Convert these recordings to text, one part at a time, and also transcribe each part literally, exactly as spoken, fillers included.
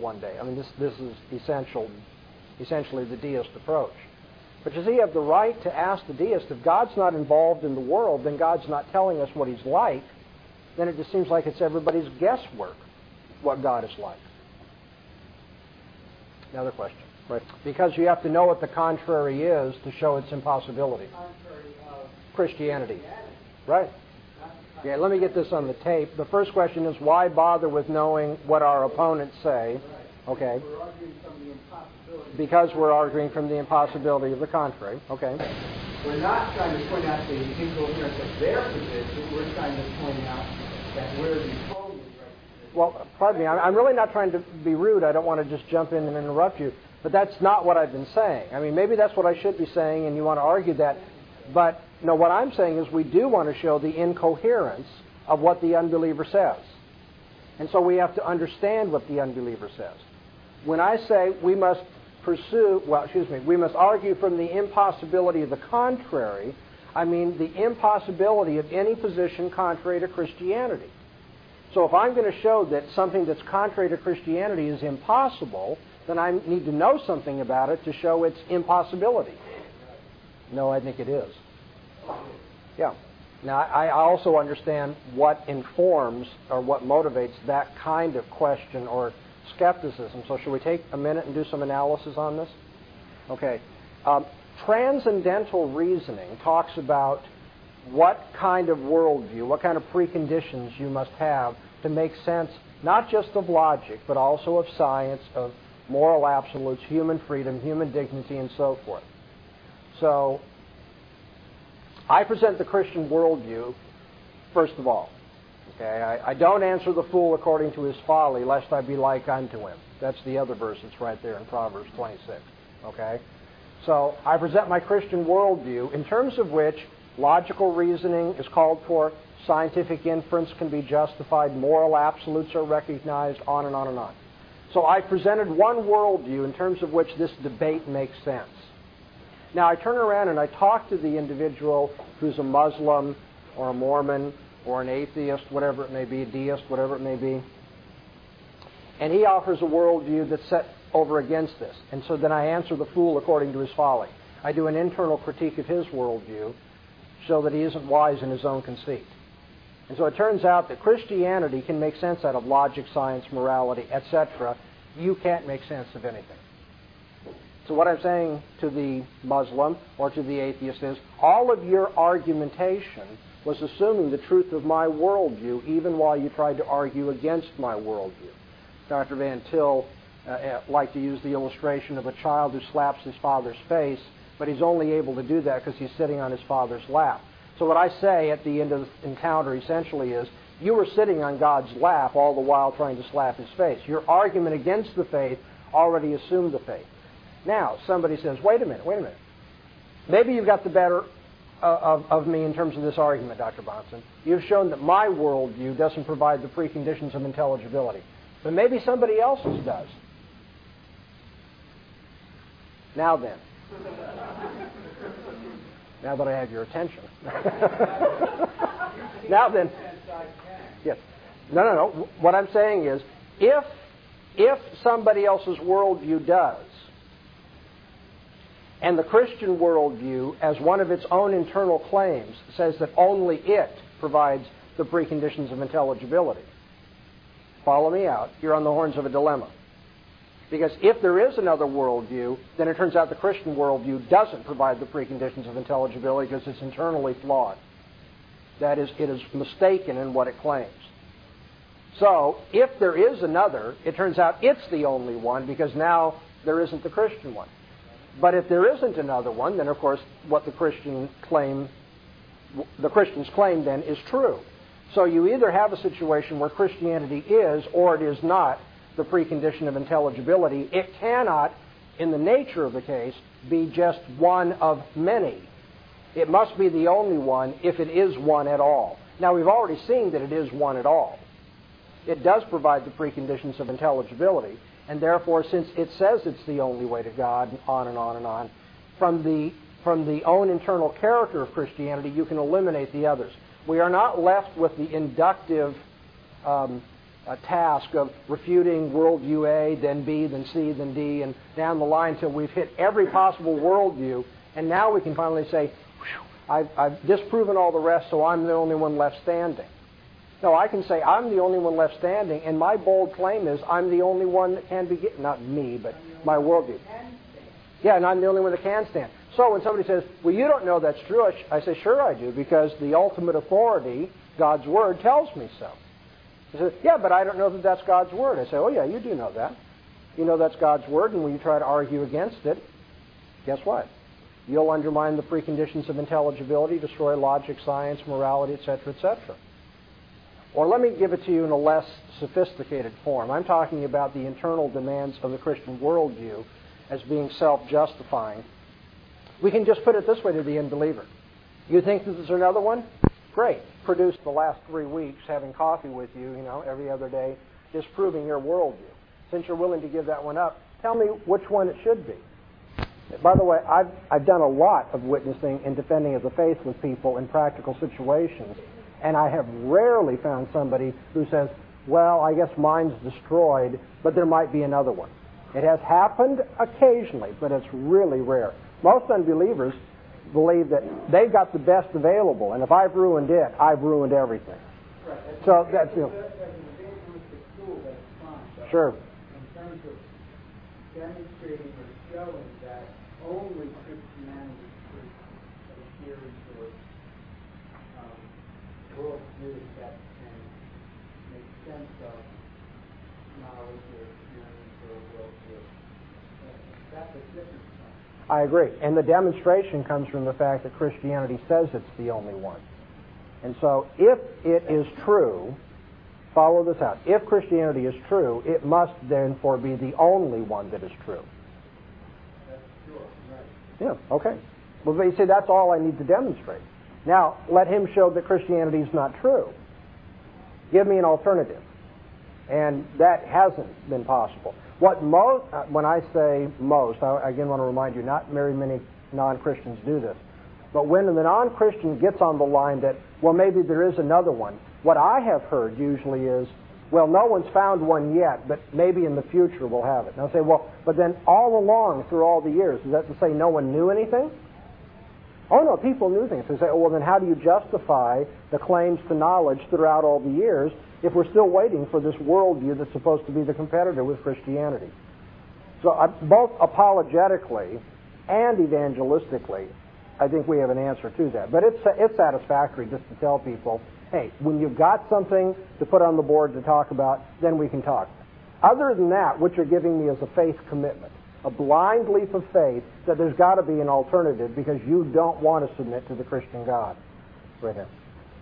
one day. I mean, this this is essential, essentially the deist approach. But you see, you have the right to ask the deist, if God's not involved in the world, then God's not telling us what He's like, then it just seems like it's everybody's guesswork what God is like. Another question. Right. Because you have to know what the contrary is to show its impossibility. Contrary of Christianity. Christianity. Right. Yeah, let me get this on the tape. The first question is, why bother with knowing what our opponents say? Okay. We're arguing from the impossibility. Because we're arguing from the impossibility of the contrary. Okay. We're not trying to point out the incoherence of their position. We're trying to point out that we're the totally right. Well, pardon me. I'm really not trying to be rude. I don't want to just jump in and interrupt you. But that's not what I've been saying. I mean, maybe that's what I should be saying, and you want to argue that. But no, what I'm saying is we do want to show the incoherence of what the unbeliever says. And so we have to understand what the unbeliever says. When I say we must pursue, well, excuse me, we must argue from the impossibility of the contrary, I mean the impossibility of any position contrary to Christianity. So if I'm going to show that something that's contrary to Christianity is impossible, then I need to know something about it to show its impossibility. No, I think it is. Yeah. Now, I also understand what informs or what motivates that kind of question or skepticism. So should we take a minute and do some analysis on this? Okay. Um, transcendental reasoning talks about what kind of worldview, what kind of preconditions you must have to make sense not just of logic, but also of science, of moral absolutes, human freedom, human dignity, and so forth. So, I present the Christian worldview, first of all. Okay, I, I don't answer the fool according to his folly, lest I be like unto him. That's the other verse that's right there in Proverbs twenty-six. Okay? So, I present my Christian worldview, in terms of which logical reasoning is called for, scientific inference can be justified, moral absolutes are recognized, on and on and on. So I presented one worldview in terms of which this debate makes sense. Now I turn around and I talk to the individual who's a Muslim or a Mormon or an atheist, whatever it may be, a deist, whatever it may be, and he offers a worldview that's set over against this. And so then I answer the fool according to his folly. I do an internal critique of his worldview, so that he isn't wise in his own conceit. And so it turns out that Christianity can make sense out of logic, science, morality, et cetera. You can't make sense of anything. So what I'm saying to the Muslim or to the atheist is, all of your argumentation was assuming the truth of my worldview, even while you tried to argue against my worldview. Doctor Van Til uh, liked to use the illustration of a child who slaps his father's face, but he's only able to do that because he's sitting on his father's lap. So what I say at the end of the encounter essentially is, you were sitting on God's lap all the while trying to slap his face. Your argument against the faith already assumed the faith. Now, somebody says, wait a minute, wait a minute. Maybe you've got the better uh, of, of me in terms of this argument, Doctor Bahnsen. You've shown that my worldview doesn't provide the preconditions of intelligibility. But maybe somebody else's does. Now then. Now that I have your attention. Now then. Yes. No, no, no. What I'm saying is, if if somebody else's worldview does, and the Christian worldview, as one of its own internal claims, says that only it provides the preconditions of intelligibility, follow me out, you're on the horns of a dilemma. Because if there is another worldview, then it turns out the Christian worldview doesn't provide the preconditions of intelligibility because it's internally flawed. That is, it is mistaken in what it claims. So, if there is another, it turns out it's the only one because now there isn't the Christian one. But if there isn't another one, then of course what the Christian claim, the Christians claim then is true. So you either have a situation where Christianity is or it is not the precondition of intelligibility. It cannot, in the nature of the case, be just one of many. It must be the only one if it is one at all. Now, we've already seen that it is one at all. It does provide the preconditions of intelligibility, and therefore, since it says it's the only way to God, and on and on and on, from the, from the own internal character of Christianity, you can eliminate the others. We are not left with the inductive um, a task of refuting worldview A, then B, then C, then D, and down the line until we've hit every possible worldview, and now we can finally say, I've, I've disproven all the rest, so I'm the only one left standing. No, I can say I'm the only one left standing, and my bold claim is I'm the only one that can be, not me, but my worldview. Yeah, and I'm the only one that can stand. So when somebody says, well, you don't know that's true, I, sh- I say, sure I do, because the ultimate authority, God's Word, tells me so. He says, yeah, but I don't know that that's God's Word. I say, oh, yeah, you do know that. You know that's God's Word, and when you try to argue against it, guess what? You'll undermine the preconditions of intelligibility, destroy logic, science, morality, et cetera, et cetera. Or let me give it to you in a less sophisticated form. I'm talking about the internal demands of the Christian worldview as being self-justifying. We can just put it this way to the unbeliever. You think that there's another one? Great. Produced the last three weeks having coffee with you, you know, every other day, disproving your worldview. Since you're willing to give that one up, tell me which one it should be. By the way, I've, I've done a lot of witnessing and defending of the faith with people in practical situations, and I have rarely found somebody who says, well, I guess mine's destroyed, but there might be another one. It has happened occasionally, but it's really rare. Most unbelievers believe that they've got the best available, and if I've ruined it, I've ruined everything. Right. So that's, you know. As an evangelistic tool, that's fine. But Sure. in terms of demonstrating or showing that only Christianity could adhere to um, worldview that can make sense of knowledge or experience or worldview. That's a different thing. I agree. And the demonstration comes from the fact that Christianity says it's the only one. And so if it is true, follow this out. If Christianity is true, it must therefore be the only one that is true. That's sure, right. Yeah, okay. Well, you see, that's all I need to demonstrate. Now, let him show that Christianity is not true. Give me an alternative. And that hasn't been possible. What most, uh, when I say most, I again want to remind you, not very many non-Christians do this. But when the non-Christian gets on the line that, well, maybe there is another one, what I have heard usually is, well, no one's found one yet, but maybe in the future we'll have it. And I'll say, well, but then all along through all the years, is that to say no one knew anything? Oh, no, people knew things. They say, oh, well, then how do you justify the claims to knowledge throughout all the years if we're still waiting for this worldview that's supposed to be the competitor with Christianity? So uh, both apologetically and evangelistically, I think we have an answer to that. But it's, it's satisfactory just to tell people, hey, when you've got something to put on the board to talk about, then we can talk. Other than that, what you're giving me is a faith commitment, a blind leap of faith that there's got to be an alternative because you don't want to submit to the Christian God. Right here.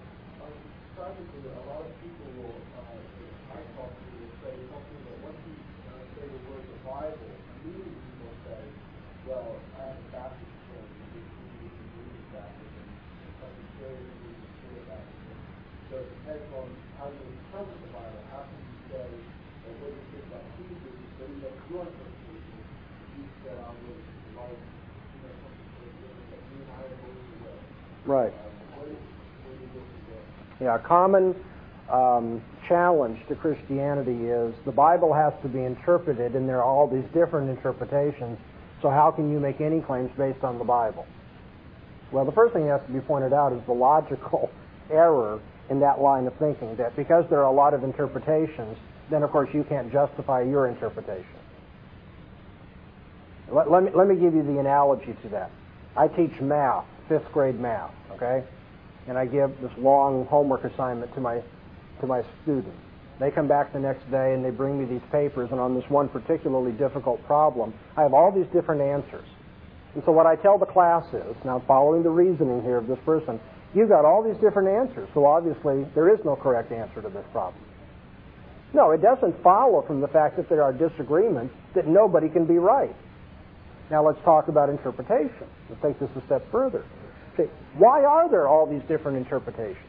Tragically, a lot of people will, uh, I talk to, will say something that once you uh, say the word the Bible, immediately people say, well, I have a Baptist church, and we believe in baptism, and Presbyterian believes in pure baptism. So it depends on how you interpret the Bible. How can you say that what you think about Jesus is based on your interpretation? You said I was like, you know, something that you and I are going to way. Right. Um, what is, what do you look at? Yeah, a common um, challenge to Christianity is the Bible has to be interpreted, and there are all these different interpretations. So how can you make any claims based on the Bible? Well, the first thing that has to be pointed out is the logical error in that line of thinking, that because there are a lot of interpretations, then of course you can't justify your interpretation. Let, let, me, let me give you the analogy to that. I teach math, fifth grade math, okay? And I give this long homework assignment to my to my students. They come back the next day and they bring me these papers, and on this one particularly difficult problem, I have all these different answers. And so what I tell the class is, now following the reasoning here of this person, you've got all these different answers, so obviously there is no correct answer to this problem. No, it doesn't follow from the fact that there are disagreements that nobody can be right. Now let's talk about interpretation. Let's take this a step further. Okay, why are there all these different interpretations?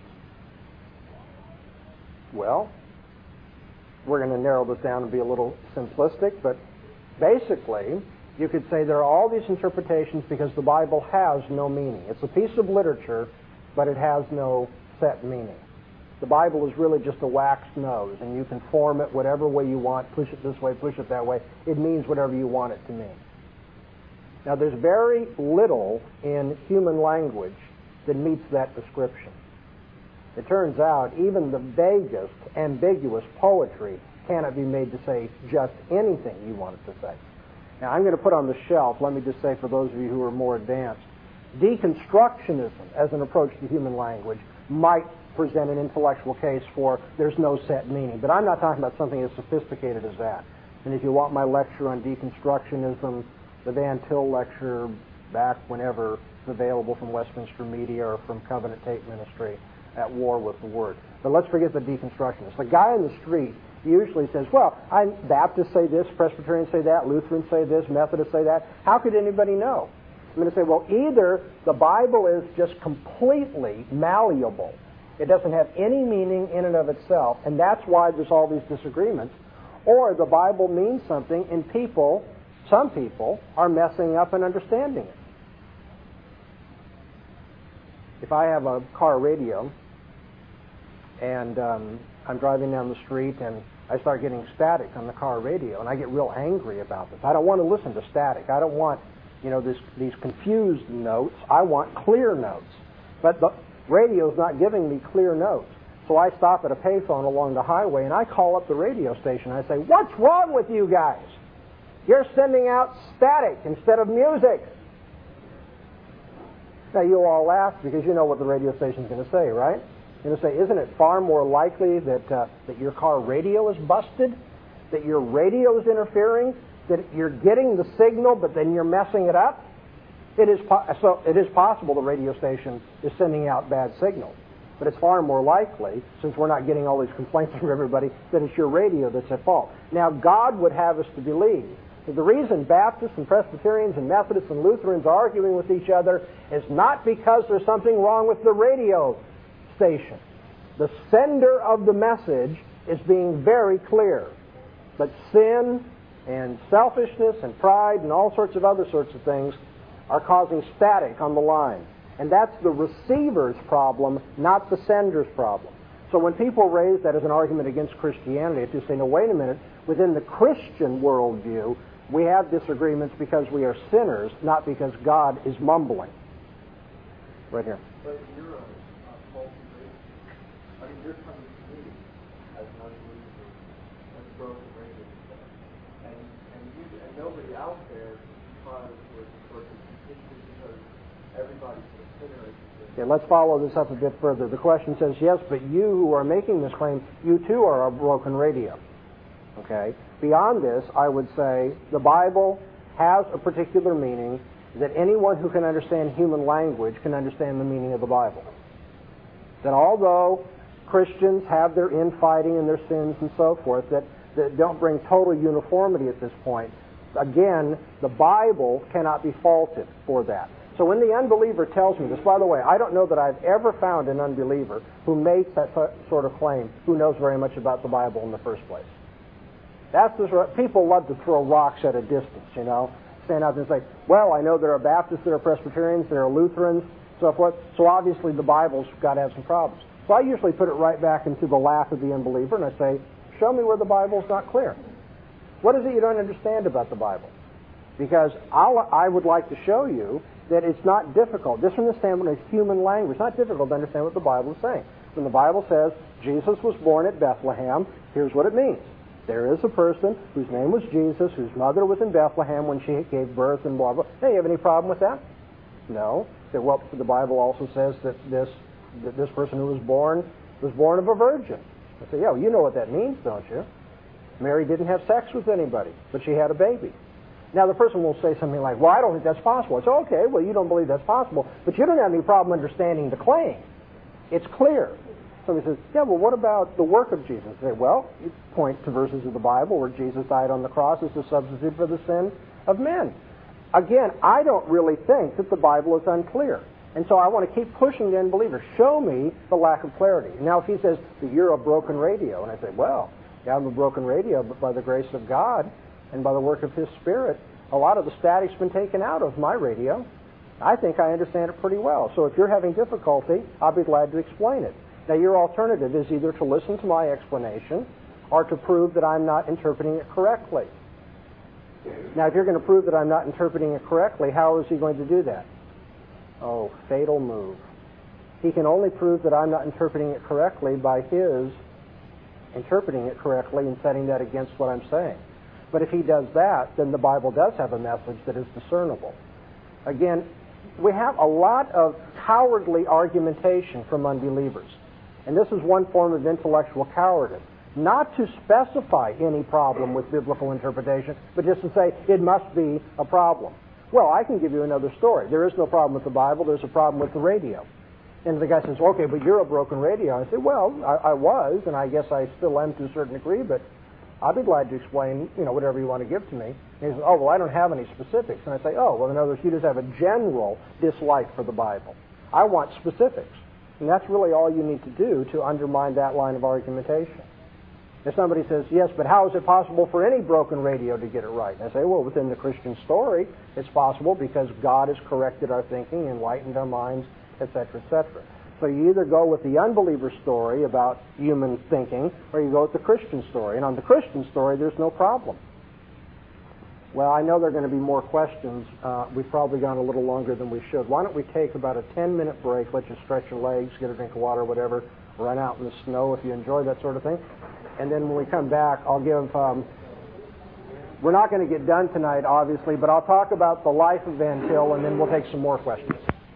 Well, we're going to narrow this down and be a little simplistic, but basically, you could say there are all these interpretations because the Bible has no meaning. It's a piece of literature, but it has no set meaning. The Bible is really just a waxed nose, and you can form it whatever way you want, push it this way, push it that way. It means whatever you want it to mean. Now, there's very little in human language that meets that description. It turns out even the vaguest, ambiguous poetry cannot be made to say just anything you want it to say. Now, I'm going to put on the shelf, let me just say for those of you who are more advanced, deconstructionism as an approach to human language might present an intellectual case for there's no set meaning. But I'm not talking about something as sophisticated as that. And if you want my lecture on deconstructionism, the Van Til lecture back whenever it's available from Westminster Media or from Covenant Tape Ministry, At War with the Word. But let's forget the deconstructionist. The guy in the street usually says, well, I, Baptists say this, Presbyterians say that, Lutherans say this, Methodists say that. How could anybody know? I'm going to say, well, either the Bible is just completely malleable. It doesn't have any meaning in and of itself, and that's why there's all these disagreements. Or the Bible means something, and people, some people, are messing up and understanding it. If I have a car radio, and um, I'm driving down the street, and I start getting static on the car radio, and I get real angry about this. I don't want to listen to static. I don't want, you know, this, these confused notes. I want clear notes. But the radio's not giving me clear notes. So I stop at a payphone along the highway, and I call up the radio station. I say, what's wrong with you guys? You're sending out static instead of music. Now, you'll all laugh because you know what the radio station's going to say, right? You're going to say, isn't it far more likely that, uh, that your car radio is busted, that your radio is interfering, that you're getting the signal, but then you're messing it up? It is po- so it is possible the radio station is sending out bad signals, but it's far more likely, since we're not getting all these complaints from everybody, that it's your radio that's at fault. Now, God would have us to believe that the reason Baptists and Presbyterians and Methodists and Lutherans are arguing with each other is not because there's something wrong with the radio station. The sender of the message is being very clear, but sin and selfishness and pride and all sorts of other sorts of things are causing static on the line. And that's the receiver's problem, not the sender's problem. So when people raise that as an argument against Christianity, it's just saying, no, wait a minute, within the Christian worldview, we have disagreements because we are sinners, not because God is mumbling. Right here. But you're a, a faulty radio. I mean, you're coming to me as an unbeliever, as a broken radio set. And, and, you, and nobody out there because we're, we're consistent because everybody's a sinner. Okay, let's follow this up a bit further. The question says, yes, but you who are making this claim, you too are a broken radio. Okay? Beyond this, I would say the Bible has a particular meaning that anyone who can understand human language can understand the meaning of the Bible. That although Christians have their infighting and their sins and so forth that, that don't bring total uniformity at this point, again, the Bible cannot be faulted for that. So when the unbeliever tells me this, by the way, I don't know that I've ever found an unbeliever who makes that sort of claim who knows very much about the Bible in the first place. That's the, people love to throw rocks at a distance, you know, stand out there and say, well, I know there are Baptists, there are Presbyterians, there are Lutherans, so forth, so obviously the Bible's got to have some problems. So I usually put it right back into the lap of the unbeliever, and I say, show me where the Bible's not clear. What is it you don't understand about the Bible? Because I'll, I would like to show you that it's not difficult, just from the standpoint of human language, it's not difficult to understand what the Bible is saying. When the Bible says Jesus was born at Bethlehem, here's what it means. There is a person whose name was Jesus, whose mother was in Bethlehem when she gave birth and blah, blah. Hey, you have any problem with that? No. Well, the Bible also says that this that this person who was born was born of a virgin. I say, yeah, well, you know what that means, don't you? Mary didn't have sex with anybody, but she had a baby. Now, the person will say something like, well, I don't think that's possible. It's okay, well, you don't believe that's possible, but you don't have any problem understanding the claim. It's clear. Somebody says, yeah, well, what about the work of Jesus? I say, well, you point to verses of the Bible where Jesus died on the cross as a substitute for the sin of men. Again, I don't really think that the Bible is unclear. And so I want to keep pushing the unbeliever. Show me the lack of clarity. Now, if he says that you're a broken radio, and I say, well, yeah, I'm a broken radio, but by the grace of God and by the work of His Spirit, a lot of the static's been taken out of my radio. I think I understand it pretty well. So if you're having difficulty, I'll be glad to explain it. Now, your alternative is either to listen to my explanation or to prove that I'm not interpreting it correctly. Now, if you're going to prove that I'm not interpreting it correctly, how is he going to do that? Oh, fatal move. He can only prove that I'm not interpreting it correctly by his interpreting it correctly and setting that against what I'm saying. But if he does that, then the Bible does have a message that is discernible. Again, we have a lot of cowardly argumentation from unbelievers. And this is one form of intellectual cowardice. Not to specify any problem with biblical interpretation, but just to say it must be a problem. Well, I can give you another story. There is no problem with the Bible. There's a problem with the radio. And the guy says, okay, but you're a broken radio. I say, well, I, I was, and I guess I still am to a certain degree, but I'll be glad to explain, you know, whatever you want to give to me. And he says, oh, well, I don't have any specifics. And I say, oh, well, in other words, you just have a general dislike for the Bible. I want specifics. And that's really all you need to do to undermine that line of argumentation. If somebody says, yes, but how is it possible for any broken radio to get it right? And I say, well, within the Christian story, it's possible because God has corrected our thinking, enlightened our minds, et cetera, et cetera. So you either go with the unbeliever story about human thinking, or you go with the Christian story. And on the Christian story, there's no problem. Well, I know there are going to be more questions. Uh, we've probably gone a little longer than we should. Why don't we take about a ten-minute break, let you stretch your legs, get a drink of water, whatever, run out in the snow if you enjoy that sort of thing. And then when we come back, I'll give... Um, we're not going to get done tonight, obviously, but I'll talk about the life of Van Til, and then we'll take some more questions.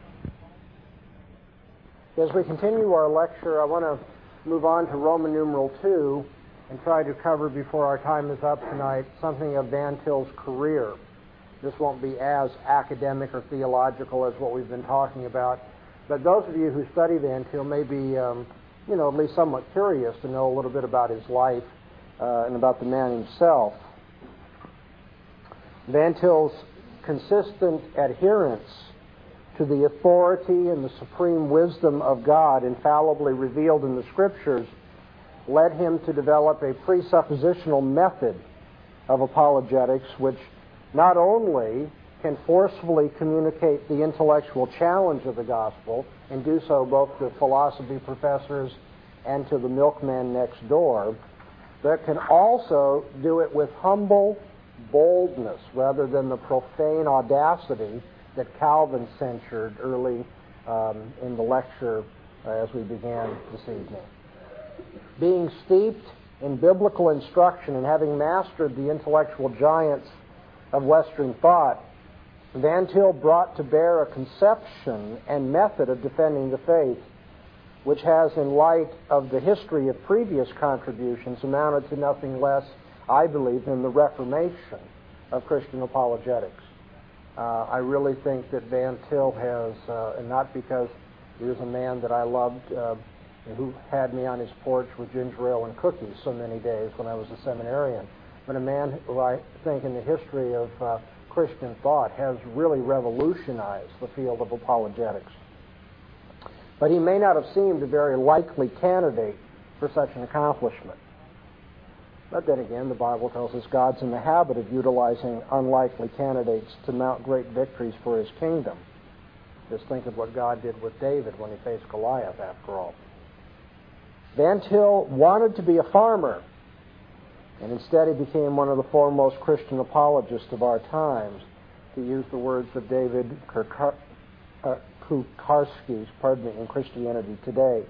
As we continue our lecture, I want to move on to Roman numeral two and try to cover, before our time is up tonight, something of Van Til's career. This won't be as academic or theological as what we've been talking about, but those of you who study Van Til may be, um, you know, at least somewhat curious to know a little bit about his life uh, and about the man himself. Van Til's consistent adherence to the authority and the supreme wisdom of God infallibly revealed in the Scriptures led him to develop a presuppositional method of apologetics which not only can forcefully communicate the intellectual challenge of the gospel and do so both to philosophy professors and to the milkman next door, but can also do it with humble boldness rather than the profane audacity that Calvin censured early um, in the lecture uh, as we began this evening. Being steeped in biblical instruction and having mastered the intellectual giants of Western thought, Van Til brought to bear a conception and method of defending the faith which has, in light of the history of previous contributions, amounted to nothing less, I believe, than the Reformation of Christian apologetics. Uh, I really think that Van Til has, uh, and not because he was a man that I loved, uh, who had me on his porch with ginger ale and cookies so many days when I was a seminarian, but a man who I think in the history of uh, Christian thought has really revolutionized the field of apologetics. But he may not have seemed a very likely candidate for such an accomplishment. But then again, the Bible tells us God's in the habit of utilizing unlikely candidates to mount great victories for his kingdom. Just think of what God did with David when he faced Goliath, after all. Van Til wanted to be a farmer, and instead he became one of the foremost Christian apologists of our times, to use the words of David Kirkar- uh, Kukarski, pardon me, in Christianity Today.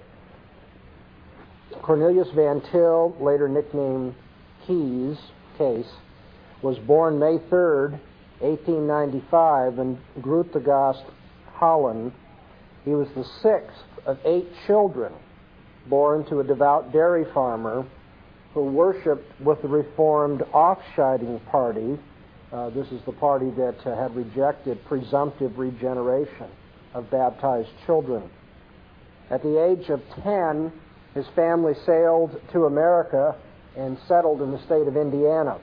Cornelius Van Til, later nicknamed Keys, Case, was born May third, eighteen ninety-five, in Grootegast, Holland. He was the sixth of eight children born to a devout dairy farmer who worshipped with the Reformed Offshiding Party. Uh, this is the party that uh, had rejected presumptive regeneration of baptized children. At the age of ten, his family sailed to America and settled in the state of Indiana.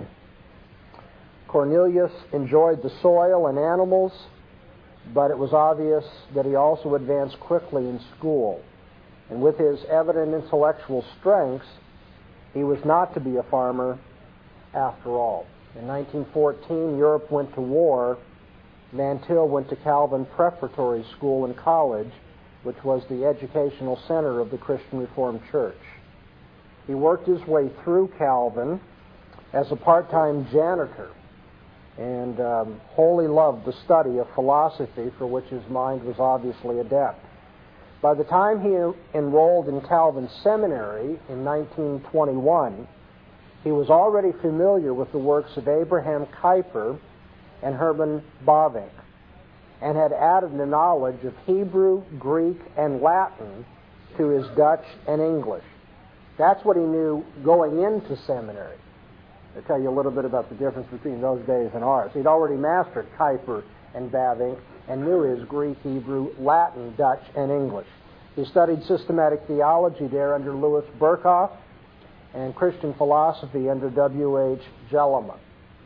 Cornelius enjoyed the soil and animals, but it was obvious that he also advanced quickly in school. And with his evident intellectual strengths, he was not to be a farmer after all. In nineteen fourteen, Europe went to war. Van Til went to Calvin Preparatory School and college, which was the educational center of the Christian Reformed Church. He worked his way through Calvin as a part-time janitor and um, wholly loved the study of philosophy, for which his mind was obviously adept. By the time he enrolled in Calvin Seminary in nineteen twenty-one, he was already familiar with the works of Abraham Kuyper and Herman Bavinck, and had added the knowledge of Hebrew, Greek, and Latin to his Dutch and English. That's what he knew going into seminary. I'll tell you a little bit about the difference between those days and ours. He'd already mastered Kuyper and Bavinck and knew his Greek, Hebrew, Latin, Dutch, and English. He studied systematic theology there under Louis Berkhoff and Christian philosophy under W H Jellema.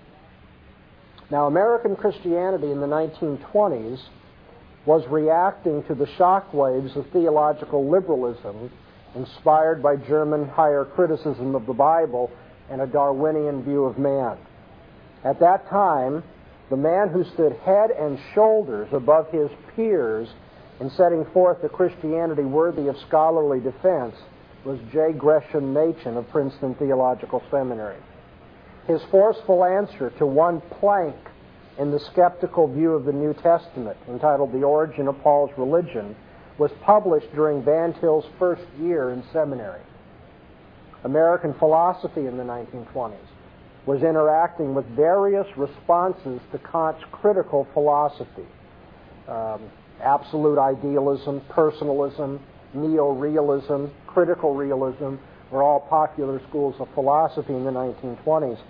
Now, American Christianity in the nineteen twenties was reacting to the shock waves of theological liberalism inspired by German higher criticism of the Bible and a Darwinian view of man. At that time, the man who stood head and shoulders above his peers in setting forth a Christianity worthy of scholarly defense was J. Gresham Machen of Princeton Theological Seminary. His forceful answer to one plank in the skeptical view of the New Testament, entitled The Origin of Paul's Religion, was published during Van Til's first year in seminary. American philosophy in the nineteen twenties was interacting with various responses to Kant's critical philosophy. Um, absolute idealism, personalism, neo-realism, critical realism were all popular schools of philosophy in the nineteen twenties.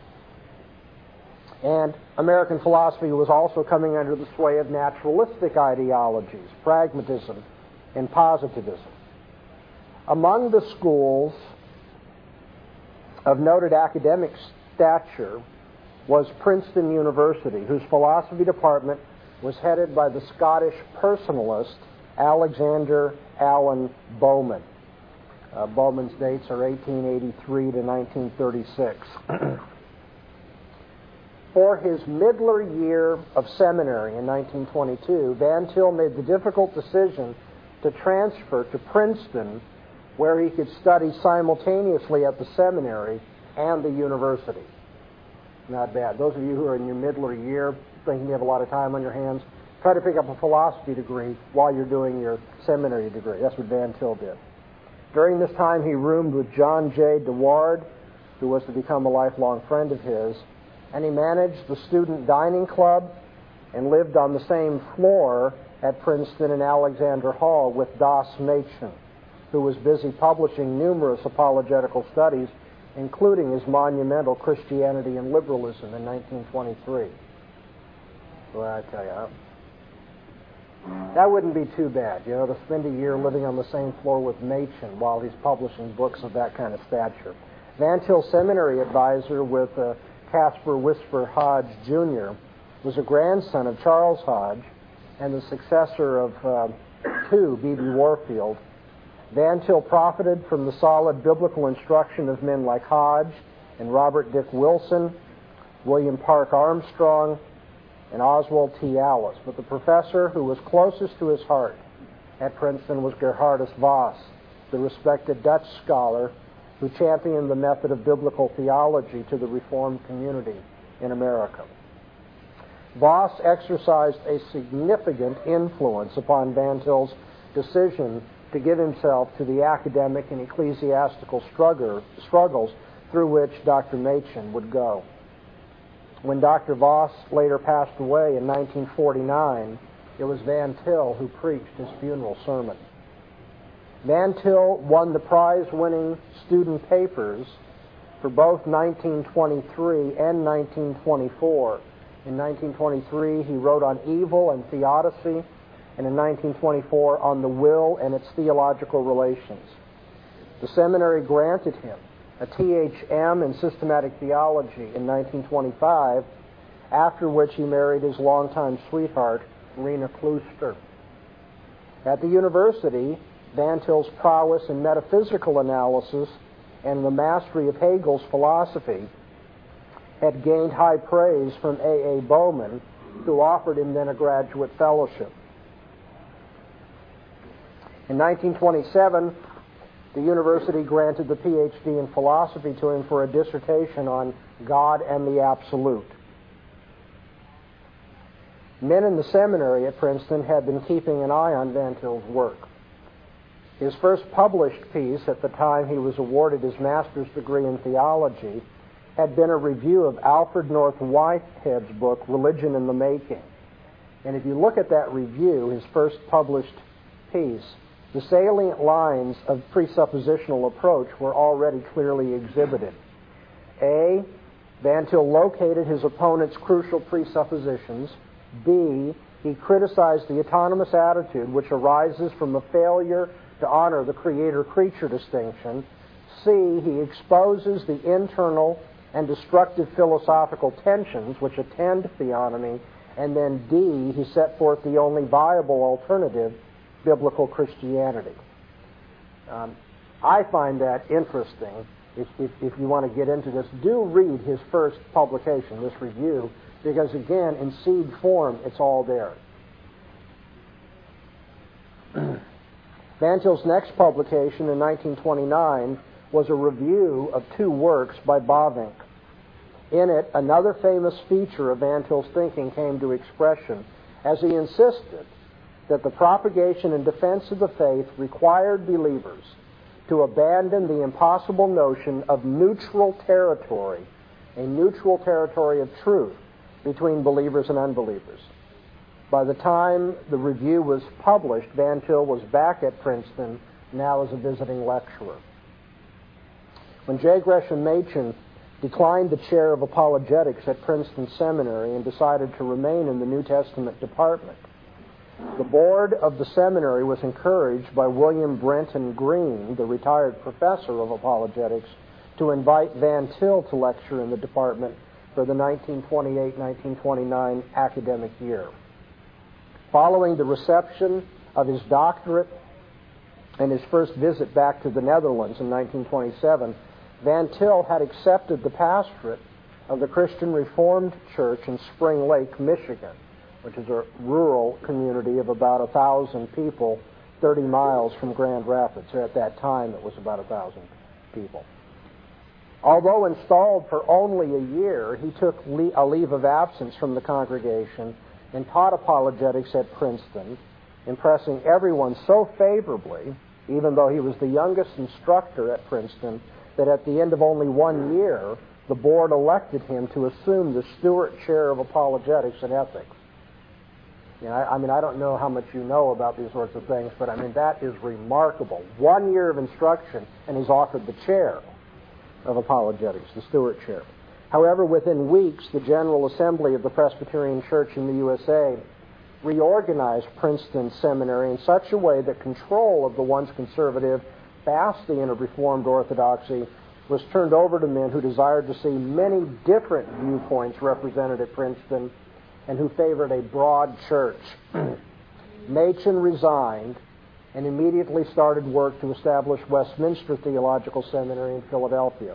And American philosophy was also coming under the sway of naturalistic ideologies, pragmatism, and positivism. Among the schools of noted academic stature was Princeton University, whose philosophy department was headed by the Scottish personalist Alexander Alan Bowman. Uh, Bowman's dates are eighteen eighty-three to nineteen thirty-six. For his middler year of seminary in nineteen twenty-two, Van Til made the difficult decision to transfer to Princeton, where he could study simultaneously at the seminary and the university. Not bad. Those of you who are in your middler year, thinking you have a lot of time on your hands, try to pick up a philosophy degree while you're doing your seminary degree. That's what Van Til did. During this time, he roomed with John J. Deward, who was to become a lifelong friend of his, and he managed the student dining club and lived on the same floor at Princeton and Alexander Hall with Das Machen, who was busy publishing numerous apologetical studies, including his monumental Christianity and Liberalism in nineteen twenty-three. Well, I tell you, that wouldn't be too bad, you know, to spend a year living on the same floor with Machen while he's publishing books of that kind of stature. Van Til's seminary advisor with uh, Caspar Whisper Hodge Junior was a grandson of Charles Hodge and the successor of uh, two, B B Warfield. Van Til profited from the solid biblical instruction of men like Hodge and Robert Dick Wilson, William Park Armstrong, and Oswald T. Alice. But the professor who was closest to his heart at Princeton was Gerhardus Voss, the respected Dutch scholar who championed the method of biblical theology to the Reformed community in America. Voss exercised a significant influence upon Van Til's decision to give himself to the academic and ecclesiastical struggle, struggles through which Doctor Machen would go. When Doctor Voss later passed away in nineteen forty-nine, it was Van Til who preached his funeral sermon. Van Til won the prize-winning student papers for both nineteen twenty-three and nineteen twenty-four. In nineteen twenty-three, he wrote on evil and theodicy, and in nineteen twenty-four on the will and its theological relations. The seminary granted him a T H M in systematic theology in nineteen twenty-five, after which he married his longtime sweetheart, Lena Klooster. At the university, Van Til's prowess in metaphysical analysis and the mastery of Hegel's philosophy had gained high praise from A A Bowman, who offered him then a graduate fellowship. In nineteen twenty-seven, the university granted the P H D in philosophy to him for a dissertation on God and the Absolute. Men in the seminary at Princeton had been keeping an eye on Van Til's work. His first published piece at the time he was awarded his master's degree in theology had been a review of Alfred North Whitehead's book, Religion in the Making. And if you look at that review, his first published piece, the salient lines of presuppositional approach were already clearly exhibited. A, Van Til located his opponent's crucial presuppositions. B, he criticized the autonomous attitude which arises from a failure to honor the creator-creature distinction. C, he exposes the internal and destructive philosophical tensions which attend theonomy. And then D, he set forth the only viable alternative, biblical Christianity. Um, I find that interesting. If, if, if you want to get into this, do read his first publication, this review, because again, in seed form, it's all there. Van Til's next publication in nineteen twenty-nine was a review of two works by Bavinck. In it, another famous feature of Van Til's thinking came to expression as he insisted that the propagation and defense of the faith required believers to abandon the impossible notion of neutral territory, a neutral territory of truth between believers and unbelievers. By the time the review was published, Van Til was back at Princeton, now as a visiting lecturer. When J. Gresham Machen declined the chair of apologetics at Princeton Seminary and decided to remain in the New Testament department, the board of the seminary was encouraged by William Brenton Green, the retired professor of apologetics, to invite Van Til to lecture in the department for the nineteen twenty-eight nineteen twenty-nine academic year. Following the reception of his doctorate and his first visit back to the Netherlands in nineteen twenty-seven, Van Til had accepted the pastorate of the Christian Reformed Church in Spring Lake, Michigan, which is a rural community of about a thousand people, thirty miles from Grand Rapids. Or at that time, it was about a thousand people. Although installed for only a year, he took a leave of absence from the congregation and taught apologetics at Princeton, impressing everyone so favorably, even though he was the youngest instructor at Princeton, that at the end of only one year, the board elected him to assume the Stewart Chair of Apologetics and Ethics. You know, I, I mean, I don't know how much you know about these sorts of things, but I mean, that is remarkable. One year of instruction, and he's offered the chair of apologetics, the Stewart Chair. However, within weeks, the General Assembly of the Presbyterian Church in the U S A reorganized Princeton Seminary in such a way that control of the once conservative bastion of Reformed orthodoxy was turned over to men who desired to see many different viewpoints represented at Princeton and who favored a broad church. Machen resigned and immediately started work to establish Westminster Theological Seminary in Philadelphia.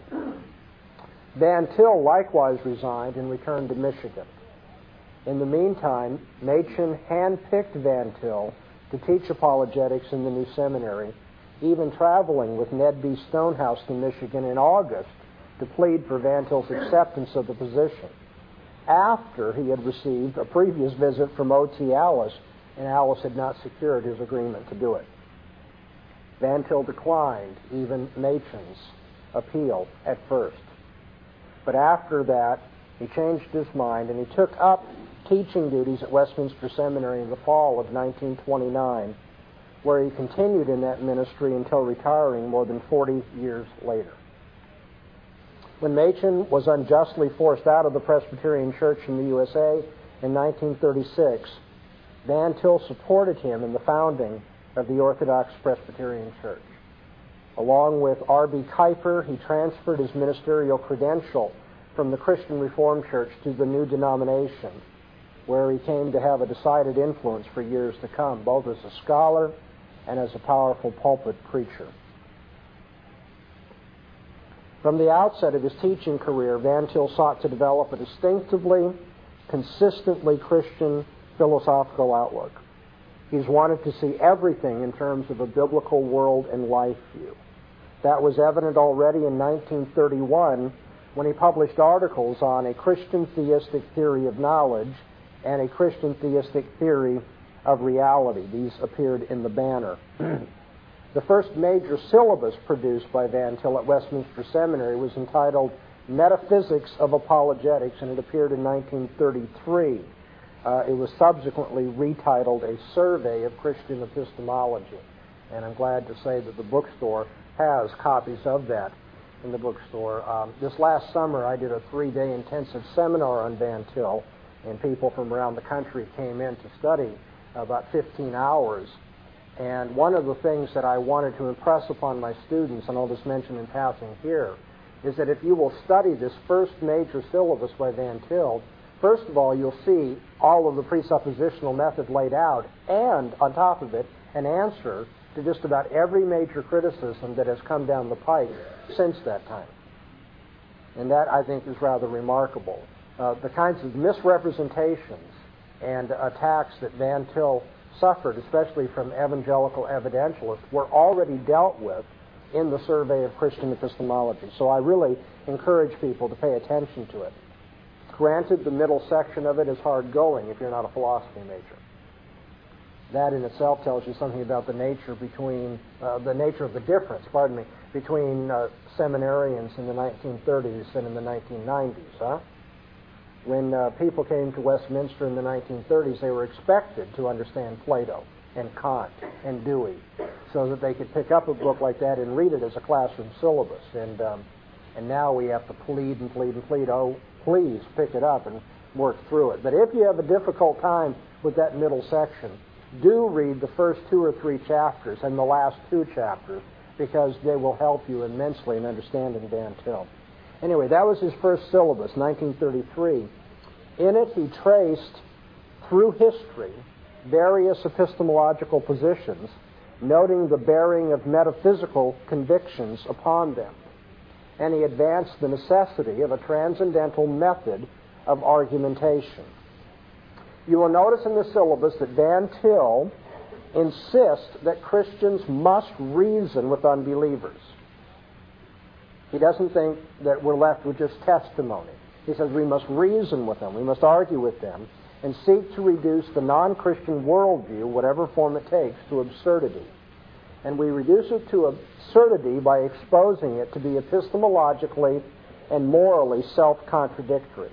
Van Til likewise resigned and returned to Michigan. In the meantime, Machen handpicked Van Til to teach apologetics in the new seminary, even traveling with Ned B. Stonehouse to Michigan in August to plead for Van Til's acceptance of the position, after he had received a previous visit from O T Alice, and Alice had not secured his agreement to do it. Van Til declined even Machen's appeal at first. But after that, he changed his mind, and he took up teaching duties at Westminster Seminary in the fall of nineteen twenty-nine, where he continued in that ministry until retiring more than forty years later. When Machen was unjustly forced out of the Presbyterian Church in the U S A in nineteen thirty-six, Van Til supported him in the founding of the Orthodox Presbyterian Church. Along with R B Kuyper, he transferred his ministerial credential from the Christian Reformed Church to the new denomination, where he came to have a decided influence for years to come, both as a scholar and as a powerful pulpit preacher. From the outset of his teaching career, Van Til sought to develop a distinctively, consistently Christian philosophical outlook. He's wanted to see everything in terms of a biblical world and life view. That was evident already in nineteen thirty-one when he published articles on a Christian theistic theory of knowledge and a Christian theistic theory of reality. These appeared in the Banner. The first major syllabus produced by Van Til at Westminster Seminary was entitled Metaphysics of Apologetics, and it appeared in nineteen thirty-three. Uh, it was subsequently retitled A Survey of Christian Epistemology, and I'm glad to say that the bookstore has copies of that in the bookstore. Um, this last summer, I did a three-day intensive seminar on Van Til, and people from around the country came in to study about fifteen hours. And one of the things that I wanted to impress upon my students, and I'll just mention in passing here, is that if you will study this first major syllabus by Van Til, first of all, you'll see all of the presuppositional method laid out, and on top of it, an answer to just about every major criticism that has come down the pike since that time. And that, I think, is rather remarkable. Uh, the kinds of misrepresentations and attacks that Van Til suffered, especially from evangelical evidentialists, were already dealt with in the Survey of Christian Epistemology. So I really encourage people to pay attention to it. Granted, the middle section of it is hard going if you're not a philosophy major. That in itself tells you something about the nature between uh, the nature of the difference, pardon me, between uh, seminarians in the nineteen thirties and in the nineteen nineties. Huh? When uh, people came to Westminster in the nineteen thirties, they were expected to understand Plato and Kant and Dewey, so that they could pick up a book like that and read it as a classroom syllabus. And um, and now we have to plead and plead and plead. Oh, please pick it up and work through it. But if you have a difficult time with that middle section, do read the first two or three chapters and the last two chapters, because they will help you immensely in understanding Van Til. Anyway, that was his first syllabus, nineteen thirty-three. In it, he traced through history various epistemological positions, noting the bearing of metaphysical convictions upon them. And he advanced the necessity of a transcendental method of argumentation. You will notice in the syllabus that Van Til insists that Christians must reason with unbelievers. He doesn't think that we're left with just testimony. He says we must reason with them, we must argue with them, and seek to reduce the non-Christian worldview, whatever form it takes, to absurdity. And we reduce it to absurdity by exposing it to be epistemologically and morally self-contradictory.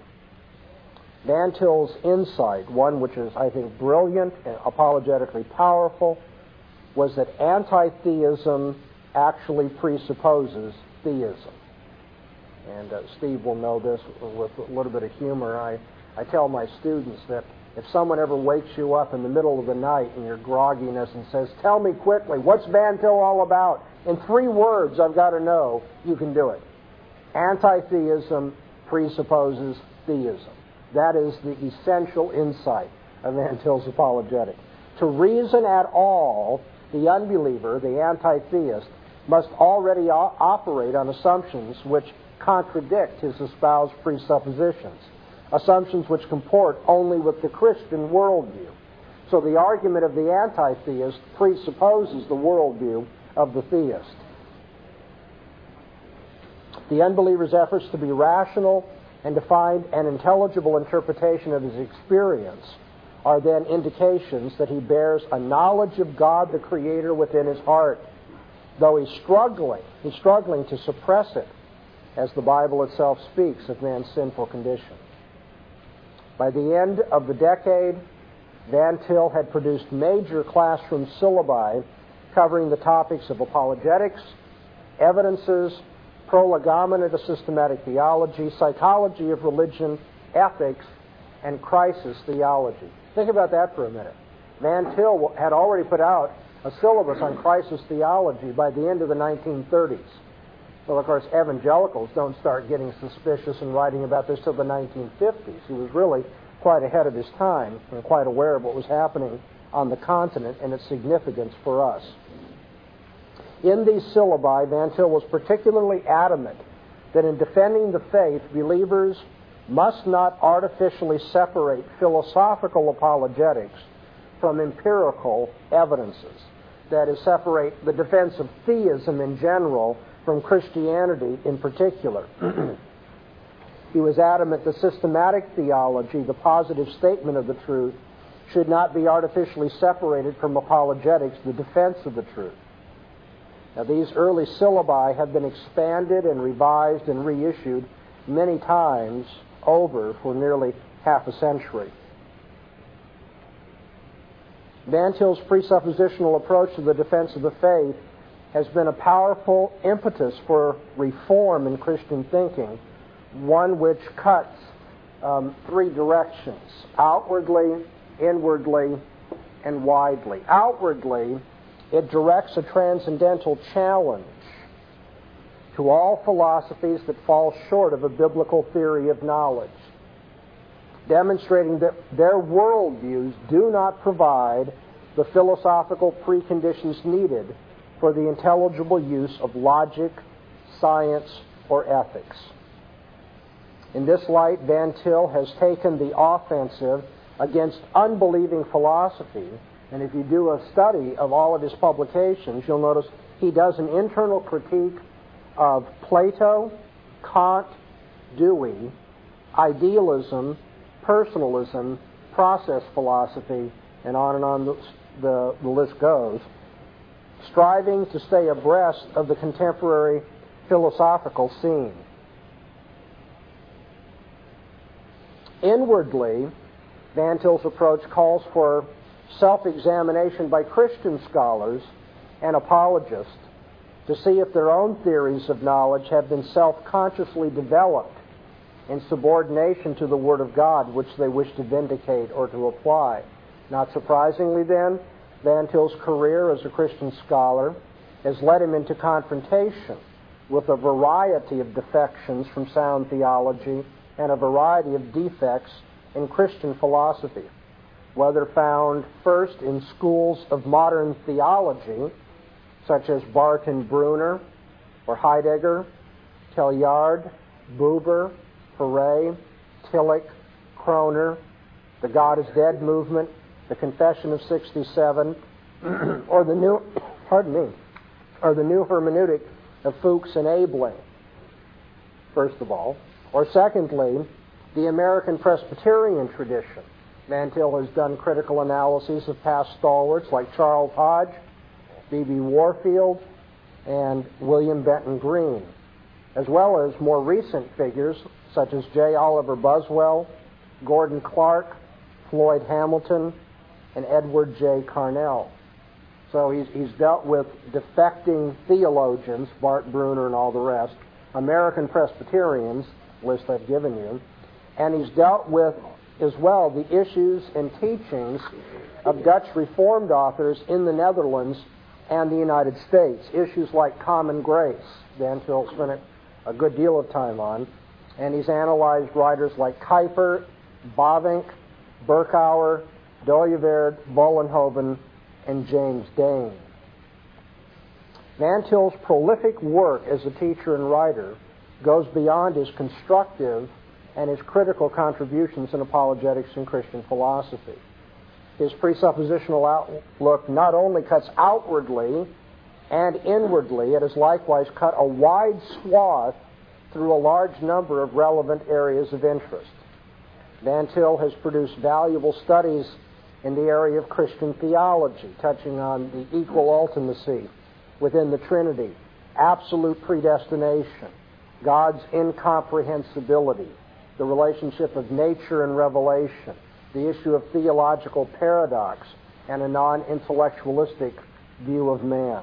Van Til's insight, one which is, I think, brilliant and apologetically powerful, was that anti-theism actually presupposes theism. And uh, Steve will know this with a little bit of humor. I, I tell my students that if someone ever wakes you up in the middle of the night in your grogginess and says, "Tell me quickly, what's Van Til all about? In three words, I've got to know," you can do it. Anti-theism presupposes theism. That is the essential insight of Van Til's apologetic. To reason at all, the unbeliever, the anti-theist, must already o- operate on assumptions which contradict his espoused presuppositions, assumptions which comport only with the Christian worldview. So the argument of the anti-theist presupposes the worldview of the theist. The unbeliever's efforts to be rational and to find an intelligible interpretation of his experience are then indications that he bears a knowledge of God the Creator within his heart, though he's struggling, he's struggling to suppress it, as the Bible itself speaks of man's sinful condition. By the end of the decade, Van Til had produced major classroom syllabi covering the topics of apologetics, evidences, prolegomena to systematic theology, psychology of religion, ethics, and crisis theology. Think about that for a minute. Van Til had already put out a syllabus on crisis theology by the end of the nineteen thirties. Well, of course, evangelicals don't start getting suspicious and writing about this till the nineteen fifties. He was really quite ahead of his time and quite aware of what was happening on the continent and its significance for us. In these syllabi, Van Til was particularly adamant that in defending the faith, believers must not artificially separate philosophical apologetics from empirical evidences. That is, separate the defense of theism in general from Christianity in particular. He was adamant that systematic theology, the positive statement of the truth, should not be artificially separated from apologetics, the defense of the truth. Now, these early syllabi have been expanded and revised and reissued many times over for nearly half a century. Van Til's presuppositional approach to the defense of the faith has been a powerful impetus for reform in Christian thinking, one which cuts um, three directions: outwardly, inwardly, and widely. Outwardly, it directs a transcendental challenge to all philosophies that fall short of a biblical theory of knowledge, demonstrating that their worldviews do not provide the philosophical preconditions needed for the intelligible use of logic, science, or ethics. In this light, Van Til has taken the offensive against unbelieving philosophy, and if you do a study of all of his publications, you'll notice he does an internal critique of Plato, Kant, Dewey, idealism, personalism, process philosophy, and on and on the, the, the list goes, striving to stay abreast of the contemporary philosophical scene. Inwardly, Van Til's approach calls for self-examination by Christian scholars and apologists to see if their own theories of knowledge have been self-consciously developed in subordination to the Word of God, which they wish to vindicate or to apply. Not surprisingly, then, Van Til's career as a Christian scholar has led him into confrontation with a variety of defections from sound theology and a variety of defects in Christian philosophy, whether found first in schools of modern theology, such as Barton Bruner, or Heidegger, Teilhard, Buber, Ferré, Tillich, Kroner, the God is Dead movement, the Confession of sixty-seven, or the new, pardon me, or the new hermeneutic of Fuchs and Abeling, first of all. Or secondly, the American Presbyterian tradition. Van Til has done critical analyses of past stalwarts like Charles Hodge, B B Warfield, and William Benton Green, as well as more recent figures such as J. Oliver Buswell, Gordon Clark, Floyd Hamilton, and Edward J. Carnell. So he's, he's dealt with defecting theologians, Bart Bruner and all the rest, American Presbyterians, list I've given you, and he's dealt with as well the issues and teachings of Dutch Reformed authors in the Netherlands and the United States. Issues like common grace, Van Til spent a good deal of time on, and he's analyzed writers like Kuyper, Bavinck, Berkouwer, Dooyeweerd, Vollenhoven, and James Dane. Van Til's prolific work as a teacher and writer goes beyond his constructive and his critical contributions in apologetics and Christian philosophy. His presuppositional outlook not only cuts outwardly and inwardly, it has likewise cut a wide swath through a large number of relevant areas of interest. Van Til has produced valuable studies in the area of Christian theology, touching on the equal ultimacy within the Trinity, absolute predestination, God's incomprehensibility, the relationship of nature and revelation, the issue of theological paradox, and a non-intellectualistic view of man.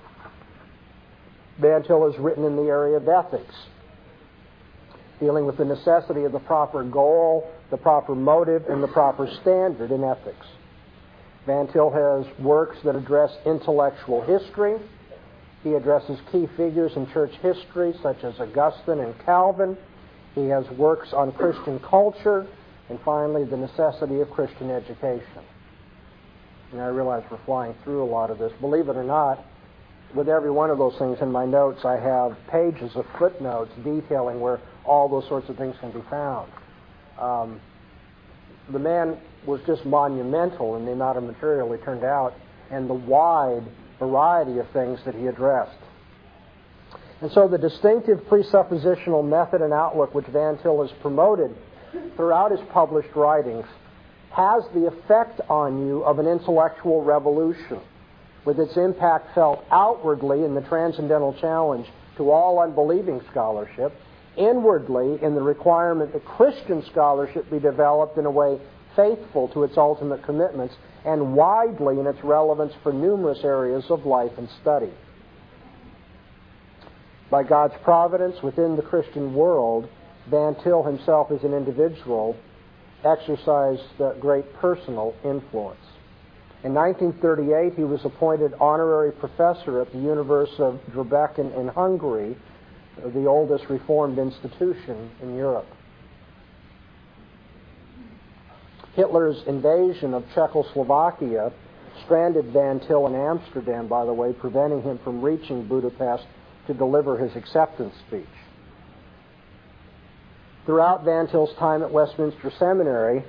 Van Til has written in the area of ethics, dealing with the necessity of the proper goal, the proper motive, and the proper standard in ethics. Van Til has works that address intellectual history. He addresses key figures in church history, such as Augustine and Calvin. He has works on Christian culture, and finally, the necessity of Christian education. And I realize we're flying through a lot of this. Believe it or not, with every one of those things in my notes, I have pages of footnotes detailing where all those sorts of things can be found. Um, the man was just monumental in the amount of material he turned out and the wide variety of things that he addressed. And so the distinctive presuppositional method and outlook which Van Til has promoted throughout his published writings has the effect on you of an intellectual revolution, with its impact felt outwardly in the transcendental challenge to all unbelieving scholarship, inwardly in the requirement that Christian scholarship be developed in a way faithful to its ultimate commitments, and widely in its relevance for numerous areas of life and study. By God's providence within the Christian world, Van Til himself as an individual exercised uh, great personal influence. In nineteen thirty-eight, he was appointed honorary professor at the University of Debrecen in Hungary, the oldest Reformed institution in Europe. Hitler's invasion of Czechoslovakia stranded Van Til in Amsterdam, by the way, preventing him from reaching Budapest to deliver his acceptance speech. Throughout Van Til's time at Westminster Seminary,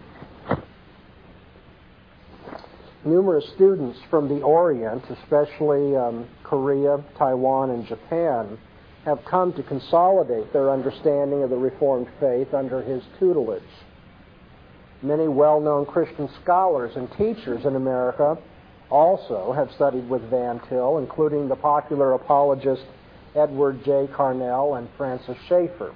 numerous students from the Orient, especially um, Korea, Taiwan, and Japan, have come to consolidate their understanding of the Reformed faith under his tutelage. Many well-known Christian scholars and teachers in America also have studied with Van Til, including the popular apologist Edward J. Carnell and Francis Schaeffer.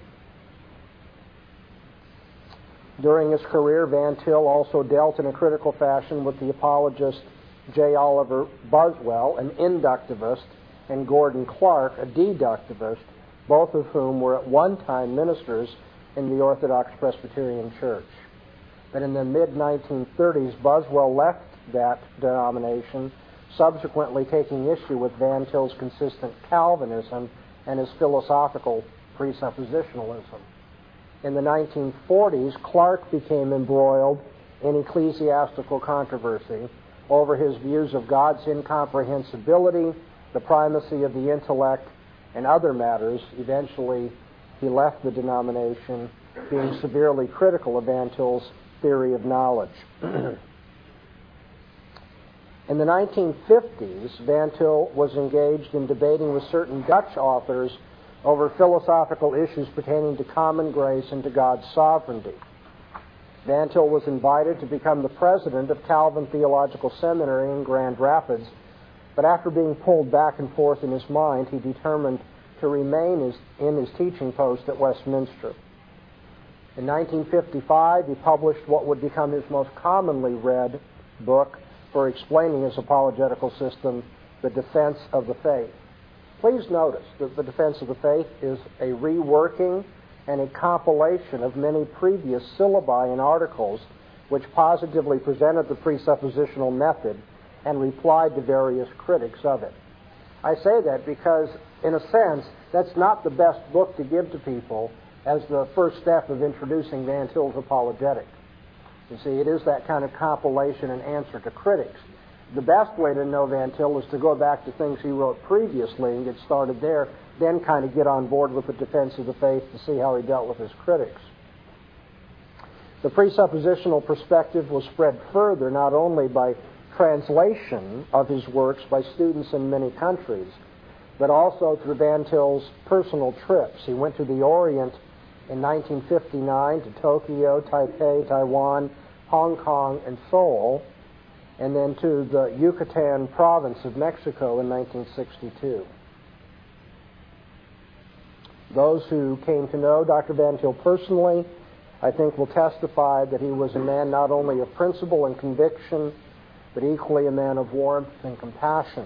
During his career, Van Til also dealt in a critical fashion with the apologist J. Oliver Buswell, an inductivist, and Gordon Clark, a deductivist, both of whom were at one time ministers in the Orthodox Presbyterian Church. But in the mid nineteen thirties, Buswell left that denomination, subsequently taking issue with Van Til's consistent Calvinism and his philosophical presuppositionalism. In the nineteen forties, Clark became embroiled in ecclesiastical controversy over his views of God's incomprehensibility, the primacy of the intellect, and other matters. Eventually, he left the denomination, being severely critical of Van Til's theory of knowledge. In the nineteen fifties, Van Til was engaged in debating with certain Dutch authors over philosophical issues pertaining to common grace and to God's sovereignty. Van Til was invited to become the president of Calvin Theological Seminary in Grand Rapids, but after being pulled back and forth in his mind, he determined to remain in his teaching post at Westminster. In nineteen fifty-five, he published what would become his most commonly read book for explaining his apologetical system, The Defense of the Faith. Please notice that The Defense of the Faith is a reworking and a compilation of many previous syllabi and articles which positively presented the presuppositional method and replied to various critics of it. I say that because, in a sense, that's not the best book to give to people as the first step of introducing Van Til's apologetic. You see, it is that kind of compilation and answer to critics. The best way to know Van Til is to go back to things he wrote previously and get started there, then kind of get on board with the defense of the faith to see how he dealt with his critics. The presuppositional perspective was spread further not only by translation of his works by students in many countries, but also through Van Til's personal trips. He went to the Orient in nineteen fifty-nine to Tokyo, Taipei, Taiwan, Hong Kong, and Seoul, and then to the Yucatan province of Mexico in nineteen sixty-two. Those who came to know Doctor Van Til personally, I think, will testify that he was a man not only of principle and conviction, but equally a man of warmth and compassion.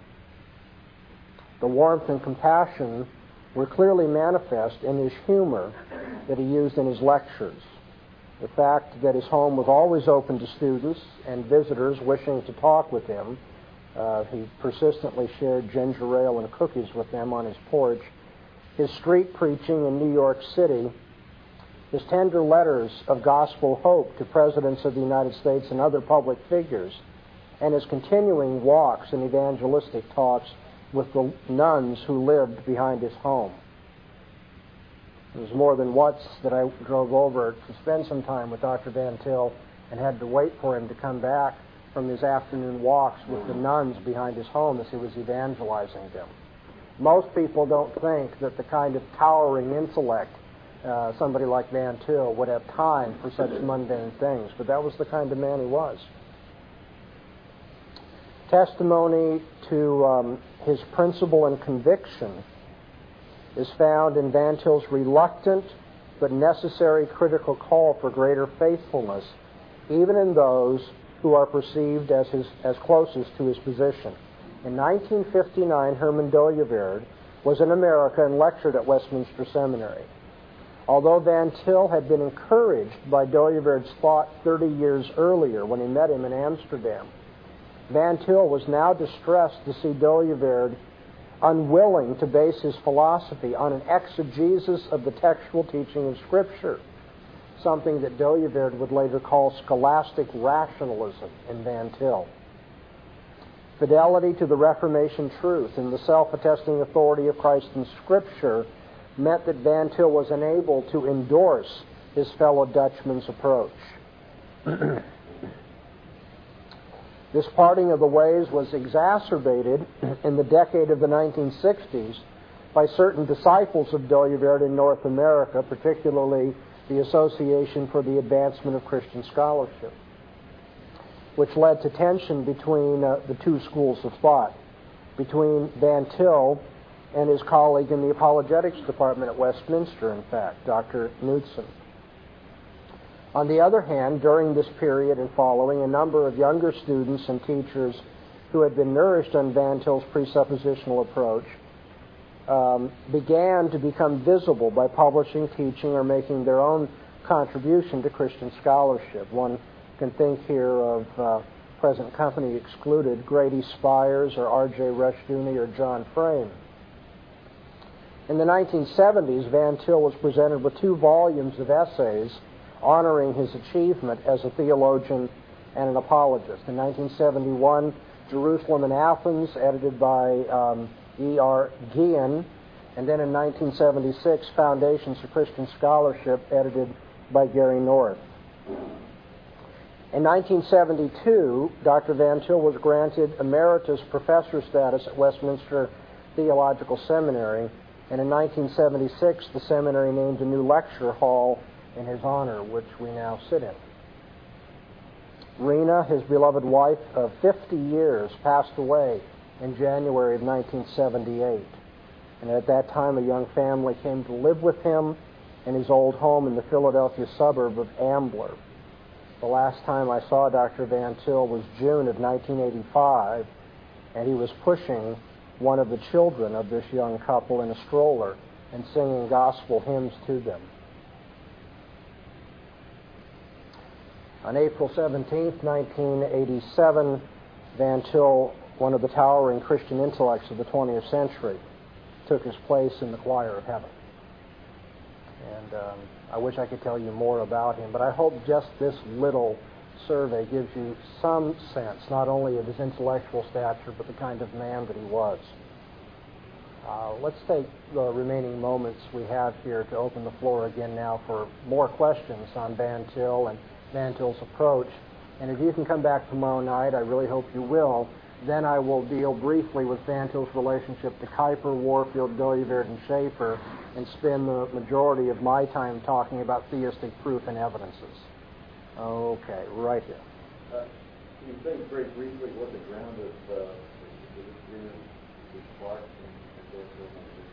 The warmth and compassion were clearly manifest in his humor that he used in his lectures. The fact that his home was always open to students and visitors wishing to talk with him. Uh, he persistently shared ginger ale and cookies with them on his porch. His street preaching in New York City. His tender letters of gospel hope to presidents of the United States and other public figures. And his continuing walks and evangelistic talks with the nuns who lived behind his home. It was more than once that I drove over to spend some time with Doctor Van Til and had to wait for him to come back from his afternoon walks with the nuns behind his home as he was evangelizing them. Most people don't think that the kind of towering intellect uh, somebody like Van Til would have time for such mundane things, but that was the kind of man he was. Testimony to um, his principle and conviction is found in Van Til's reluctant but necessary critical call for greater faithfulness, even in those who are perceived as his as closest to his position. In nineteen fifty-nine, Herman Dooyeweerd was in America and lectured at Westminster Seminary. Although Van Til had been encouraged by Dooyeweerd's thought thirty years earlier when he met him in Amsterdam, Van Til was now distressed to see Dooyeweerd unwilling to base his philosophy on an exegesis of the textual teaching of Scripture, something that Dooyeweerd would later call scholastic rationalism in Van Til. Fidelity to the Reformation truth and the self-attesting authority of Christ in Scripture meant that Van Til was unable to endorse his fellow Dutchman's approach. This parting of the ways was exacerbated in the decade of the nineteen sixties by certain disciples of Dooyeweerd in North America, particularly the Association for the Advancement of Christian Scholarship, which led to tension between uh, the two schools of thought, between Van Til and his colleague in the apologetics department at Westminster, in fact, Doctor Knudsen. On the other hand, during this period and following, a number of younger students and teachers who had been nourished on Van Til's presuppositional approach um, began to become visible by publishing, teaching, or making their own contribution to Christian scholarship. One can think here of uh, present company excluded, Grady Spires or R J Rushdoony or John Frame. In the nineteen seventies, Van Til was presented with two volumes of essays honoring his achievement as a theologian and an apologist. In nineteen seventy-one, Jerusalem and Athens, edited by um, E R Guillen, and then in nineteen seventy-six, Foundations for Christian Scholarship, edited by Gary North. In nineteen seventy-two, Doctor Van Til was granted emeritus professor status at Westminster Theological Seminary, and in nineteen seventy-six, the seminary named a new lecture hall in his honor, which we now sit in. Rena, his beloved wife of fifty years, passed away in January of nineteen seventy-eight. And at that time, a young family came to live with him in his old home in the Philadelphia suburb of Ambler. The last time I saw Doctor Van Til was June of nineteen eighty-five, and he was pushing one of the children of this young couple in a stroller and singing gospel hymns to them. On April seventeenth, nineteen eighty-seven, Van Til, one of the towering Christian intellects of the twentieth century, took his place in the choir of heaven. And um, I wish I could tell you more about him, but I hope just this little survey gives you some sense, not only of his intellectual stature, but the kind of man that he was. Uh, let's take the remaining moments we have here to open the floor again now for more questions on Van Til and Van Til's approach. And if you can come back tomorrow night, I really hope you will, then I will deal briefly with Van Til's relationship to Kuyper, Warfield, Dooyeweerd, and Schaeffer, and spend the majority of my time talking about theistic proof and evidences. Okay, right here. Uh, can you say very briefly what the ground of uh, the disagreement with Clark and Dooyeweerd?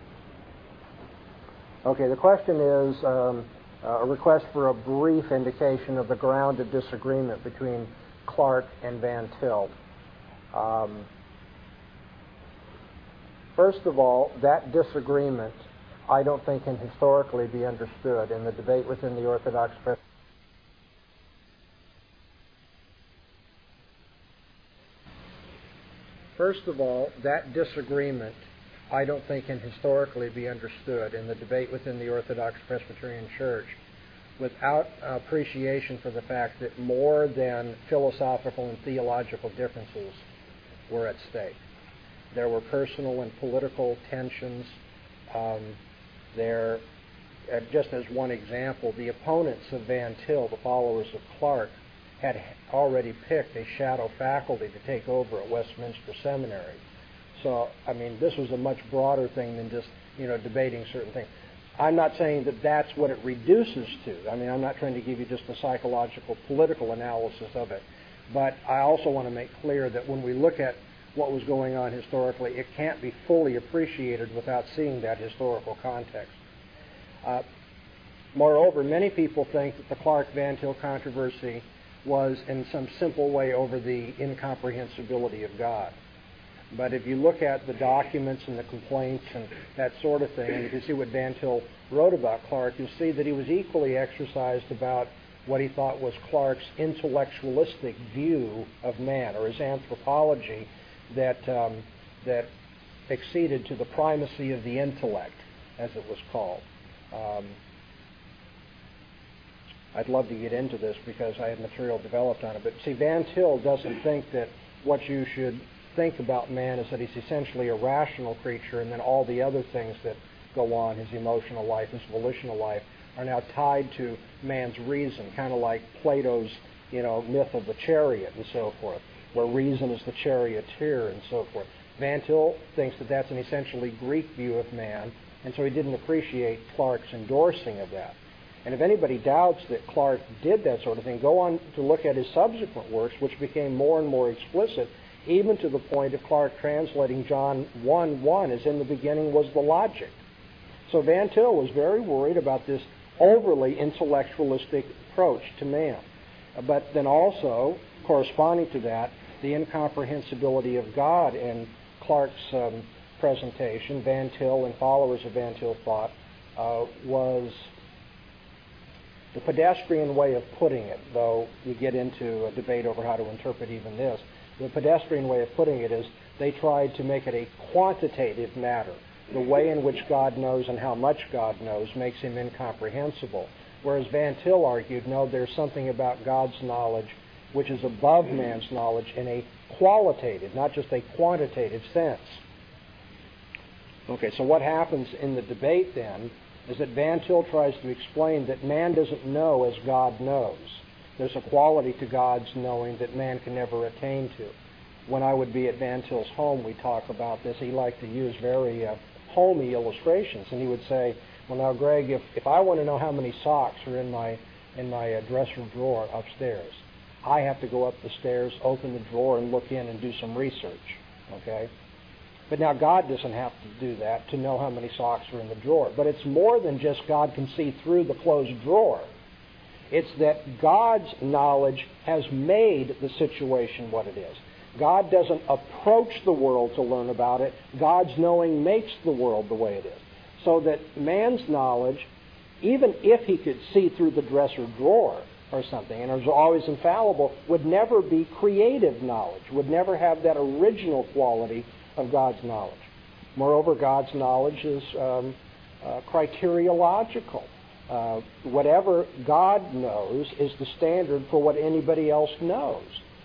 Okay, the question is um, uh, a request for a brief indication of the ground of disagreement between Clark and Van Til. Um, first of all, that disagreement I don't think can historically be understood in the debate within the Orthodox Presbyterian. First of all, that disagreement I don't think can historically be understood in the debate within the Orthodox Presbyterian Church without appreciation for the fact that more than philosophical and theological differences were at stake. There were personal and political tensions. Um, there uh, just as one example, the opponents of Van Til, the followers of Clarke, had already picked a shadow faculty to take over at Westminster Seminary. So, I mean, this was a much broader thing than just, you know, debating certain things. I'm not saying that that's what it reduces to. I mean, I'm not trying to give you just a psychological, political analysis of it. But I also want to make clear that when we look at what was going on historically, it can't be fully appreciated without seeing that historical context. Uh, moreover, many people think that the Clarke-Van Til controversy was in some simple way over the incomprehensibility of God. But if you look at the documents and the complaints and that sort of thing, and if you see what Van Til wrote about Clarke, you'll see that he was equally exercised about what he thought was Clarke's intellectualistic view of man, or his anthropology that um, that acceded to the primacy of the intellect, as it was called. Um, I'd love to get into this because I have material developed on it. But see, Van Til doesn't think that what you should think about man is that he's essentially a rational creature, and then all the other things that go on, his emotional life, his volitional life, are now tied to man's reason, kind of like Plato's, you know, myth of the chariot and so forth, where reason is the charioteer and so forth. Van Til thinks that that's an essentially Greek view of man, and so he didn't appreciate Clarke's endorsing of that. And if anybody doubts that Clarke did that sort of thing, go on to look at his subsequent works, which became more and more explicit, even to the point of Clarke translating John one one as in the beginning was the logic. So Van Til was very worried about this overly intellectualistic approach to man. But then also, corresponding to that, the incomprehensibility of God in Clarke's um, presentation, Van Til and followers of Van Til thought, uh, was the pedestrian way of putting it, though you get into a debate over how to interpret even this. The pedestrian way of putting it is they tried to make it a quantitative matter. The way in which God knows and how much God knows makes him incomprehensible. Whereas Van Til argued, no, there's something about God's knowledge which is above man's knowledge in a qualitative, not just a quantitative sense. Okay, so what happens in the debate then is that Van Til tries to explain that man doesn't know as God knows. There's a quality to God's knowing that man can never attain to. When I would be at Van Til's home, we talk about this. He liked to use very uh, homey illustrations, and he would say, well, now, Greg, if, if I want to know how many socks are in my in my uh, dresser drawer upstairs, I have to go up the stairs, open the drawer, and look in and do some research, okay? But now God doesn't have to do that to know how many socks are in the drawer. But it's more than just God can see through the closed drawer. It's that God's knowledge has made the situation what it is. God doesn't approach the world to learn about it. God's knowing makes the world the way it is. So that man's knowledge, even if he could see through the dresser drawer or something, and is always infallible, would never be creative knowledge, would never have that original quality of God's knowledge. Moreover, God's knowledge is um, uh, criteriological. Uh, whatever God knows is the standard for what anybody else knows.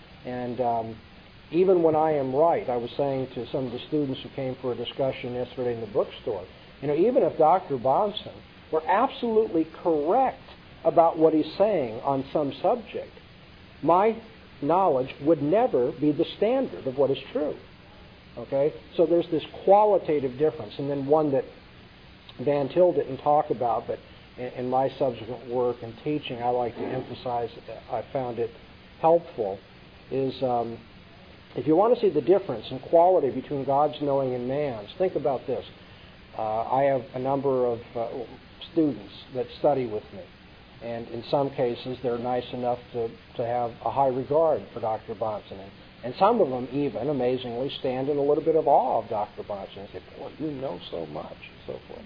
And um, even when I am right, I was saying to some of the students who came for a discussion yesterday in the bookstore, you know, even if Doctor Bahnsen were absolutely correct about what he's saying on some subject, my knowledge would never be the standard of what is true. Okay? So there's this qualitative difference. And then one that Van Til didn't talk about, but in my subsequent work and teaching, I like to emphasize, I found it helpful, is um, if you want to see the difference in quality between God's knowing and man's, think about this. Uh, I have a number of uh, students that study with me, and in some cases they're nice enough to, to have a high regard for Doctor Bahnsen. And, and some of them even, amazingly, stand in a little bit of awe of Doctor Bahnsen and say, boy, you know so much, and so forth.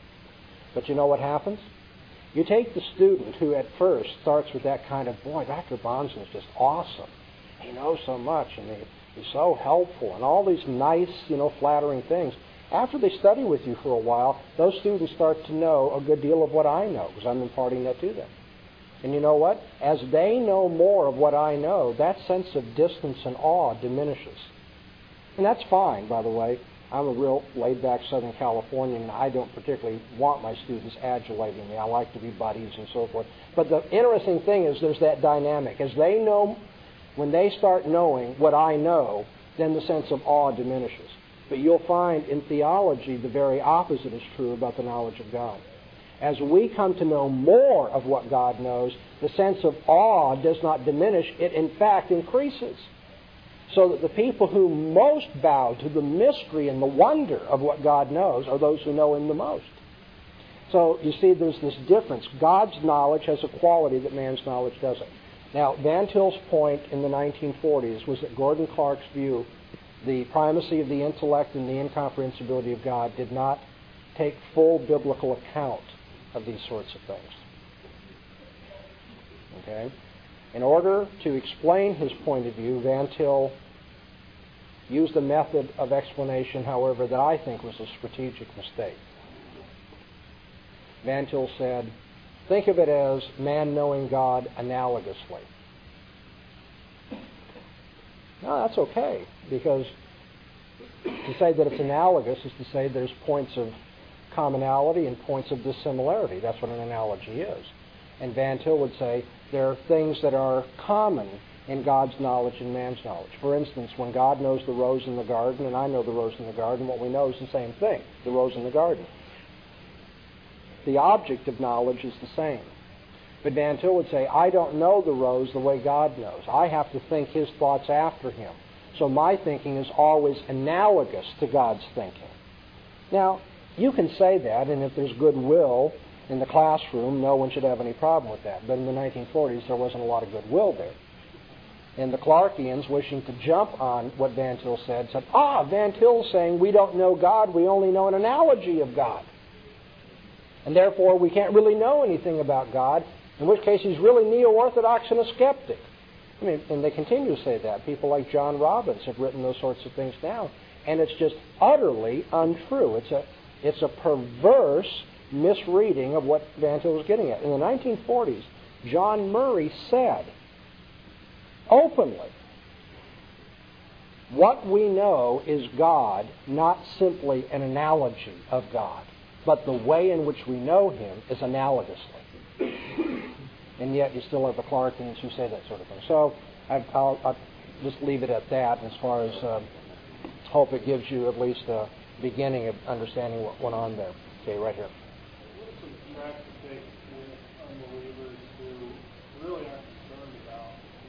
But you know what happens? You take the student who at first starts with that kind of, boy, Doctor Bahnsen is just awesome. He knows so much, and he, he's so helpful, and all these nice, you know, flattering things. After they study with you for a while, those students start to know a good deal of what I know, because I'm imparting that to them. And you know what? As they know more of what I know, that sense of distance and awe diminishes. And that's fine, by the way. I'm a real laid-back Southern Californian, and I don't particularly want my students adulating me. I like to be buddies and so forth. But the interesting thing is there's that dynamic. As they know, when they start knowing what I know, then the sense of awe diminishes. But you'll find in theology the very opposite is true about the knowledge of God. As we come to know more of what God knows, the sense of awe does not diminish. It, in fact, increases. So that the people who most bow to the mystery and the wonder of what God knows are those who know Him the most. So, you see, there's this difference. God's knowledge has a quality that man's knowledge doesn't. Now, Van Til's point in the nineteen forties was that Gordon Clark's view, the primacy of the intellect and the incomprehensibility of God, did not take full biblical account of these sorts of things. Okay? In order to explain his point of view, Van Til used a method of explanation, however, that I think was a strategic mistake. Van Til said, think of it as man knowing God analogously. No, that's okay, because to say that it's analogous is to say there's points of commonality and points of dissimilarity. That's what an analogy is. And Van Til would say there are things that are common in God's knowledge and man's knowledge. For instance, when God knows the rose in the garden and I know the rose in the garden, what we know is the same thing, the rose in the garden. The object of knowledge is the same. But Van Til would say, I don't know the rose the way God knows. I have to think His thoughts after Him. So my thinking is always analogous to God's thinking. Now, you can say that, and if there's goodwill in the classroom, no one should have any problem with that. But in the nineteen forties, there wasn't a lot of goodwill there. And the Clarkians, wishing to jump on what Van Til said, said, ah, Van Til's saying we don't know God, we only know an analogy of God. And therefore, we can't really know anything about God, in which case he's really neo-orthodox and a skeptic. I mean, and they continue to say that. People like John Robbins have written those sorts of things down. And it's just utterly untrue. It's a, it's a perverse misreading of what Van Til was getting at. In the nineteen forties, John Murray said openly, what we know is God, not simply an analogy of God, but the way in which we know Him is analogously. And yet you still have the Clarkians who say that sort of thing. So I, I'll, I'll just leave it at that as far as um, hope it gives you at least a beginning of understanding what went on there. Okay, right here. What's some practice for unbelievers who really aren't concerned about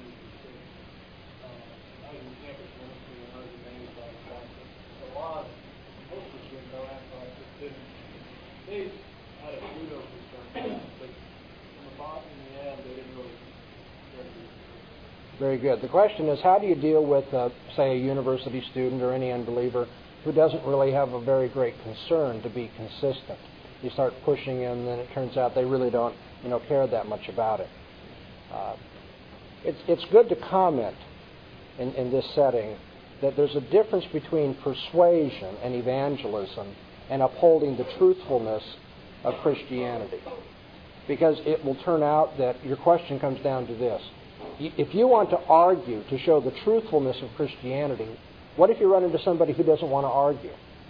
uh, having campus ministry and other things like that? A lot, most Christians don't act like this didn't. They had a pseudo concern, but in the bottom, in the end, they didn't really care. Very good. The question is, how do you deal with, uh, say, a university student or any unbeliever who doesn't really have a very great concern to be consistent? You start pushing them, and then it turns out they really don't, you know, care that much about it. Uh, it's it's good to comment in, in this setting that there's a difference between persuasion and evangelism and upholding the truthfulness of Christianity. Because it will turn out that your question comes down to this. If you want to argue to show the truthfulness of Christianity, what if you run into somebody who doesn't want to argue?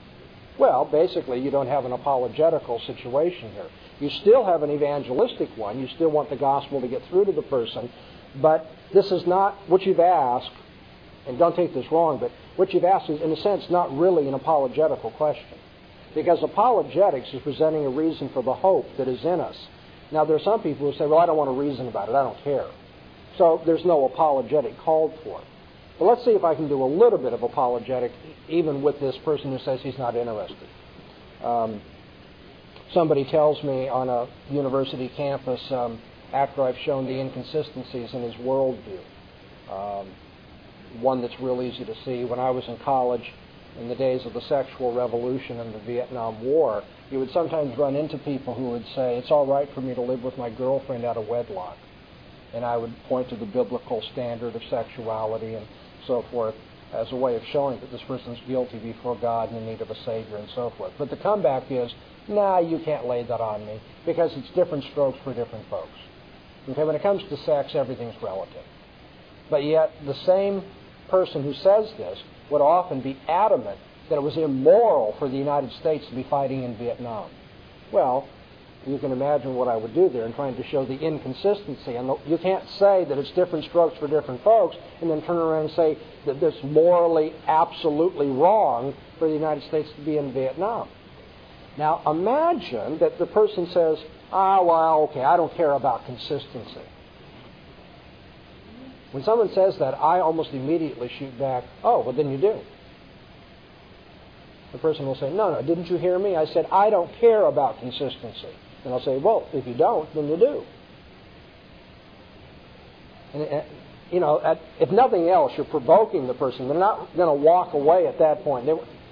Well, basically, you don't have an apologetical situation here. You still have an evangelistic one. You still want the gospel to get through to the person. But this is not what you've asked, and don't take this wrong, but what you've asked is, in a sense, not really an apologetical question. Because apologetics is presenting a reason for the hope that is in us. Now, there are some people who say, well, I don't want to reason about it. I don't care. So there's no apologetic called for. But let's see if I can do a little bit of apologetic, even with this person who says he's not interested. Um, somebody tells me on a university campus, um, after I've shown the inconsistencies in his worldview, um, one that's real easy to see. When I was in college, in the days of the sexual revolution and the Vietnam War, you would sometimes run into people who would say, it's all right for me to live with my girlfriend out of wedlock. And I would point to the biblical standard of sexuality and so forth as a way of showing that this person's guilty before God and in need of a Savior and so forth. But the comeback is, nah, you can't lay that on me because it's different strokes for different folks. Okay, when it comes to sex, everything's relative. But yet, the same person who says this would often be adamant that it was immoral for the United States to be fighting in Vietnam. Well, you can imagine what I would do there in trying to show the inconsistency. And you can't say that it's different strokes for different folks and then turn around and say that it's morally absolutely wrong for the United States to be in Vietnam. Now, imagine that the person says, ah, well, okay, I don't care about consistency. When someone says that, I almost immediately shoot back, oh, well, then you do. The person will say, no, no, didn't you hear me? I said, I don't care about consistency. And I'll say, well, if you don't, then you do. And, you know, if nothing else, you're provoking the person. They're not going to walk away at that point. They,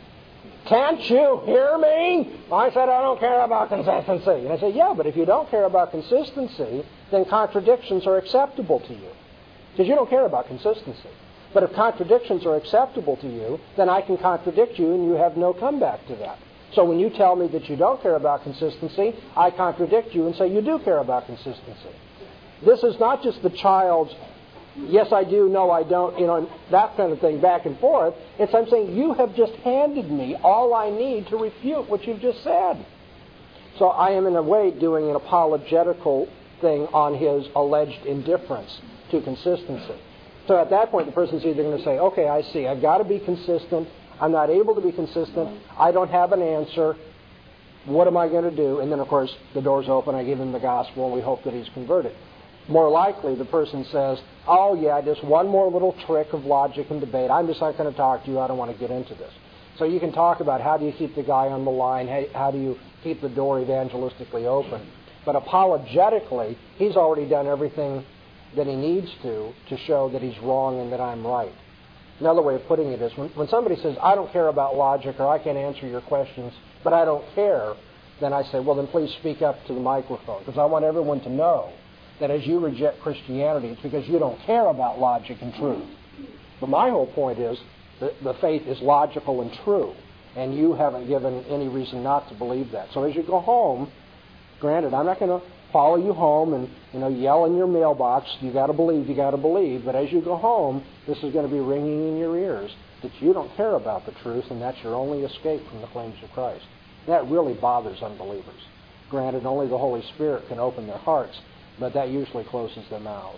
can't you hear me? I said, I don't care about consistency. And I say, yeah, but if you don't care about consistency, then contradictions are acceptable to you. Because you don't care about consistency. But if contradictions are acceptable to you, then I can contradict you and you have no comeback to that. So when you tell me that you don't care about consistency, I contradict you and say you do care about consistency. This is not just the child's, yes I do, no I don't, you know, that kind of thing back and forth. It's I'm saying you have just handed me all I need to refute what you've just said. So I am in a way doing an apologetical thing on his alleged indifference to consistency. So at that point the person's either going to say, okay, I see, I've got to be consistent. I'm not able to be consistent. I don't have an answer. What am I going to do? And then, of course, the door's open. I give him the gospel, and we hope that he's converted. More likely, the person says, oh, yeah, just one more little trick of logic and debate. I'm just not going to talk to you. I don't want to get into this. So you can talk about how do you keep the guy on the line, how do you keep the door evangelistically open. But apologetically, he's already done everything that he needs to to show that he's wrong and that I'm right. Another way of putting it is when, when somebody says, I don't care about logic or I can't answer your questions, but I don't care, then I say, well, then please speak up to the microphone because I want everyone to know that as you reject Christianity, it's because you don't care about logic and truth. But my whole point is that the faith is logical and true, and you haven't given any reason not to believe that. So as you go home, granted, I'm not going to follow you home and, you know, yell in your mailbox, you got to believe, you got to believe. But as you go home, this is going to be ringing in your ears that you don't care about the truth and that's your only escape from the claims of Christ. That really bothers unbelievers. Granted, only the Holy Spirit can open their hearts, but that usually closes their mouths.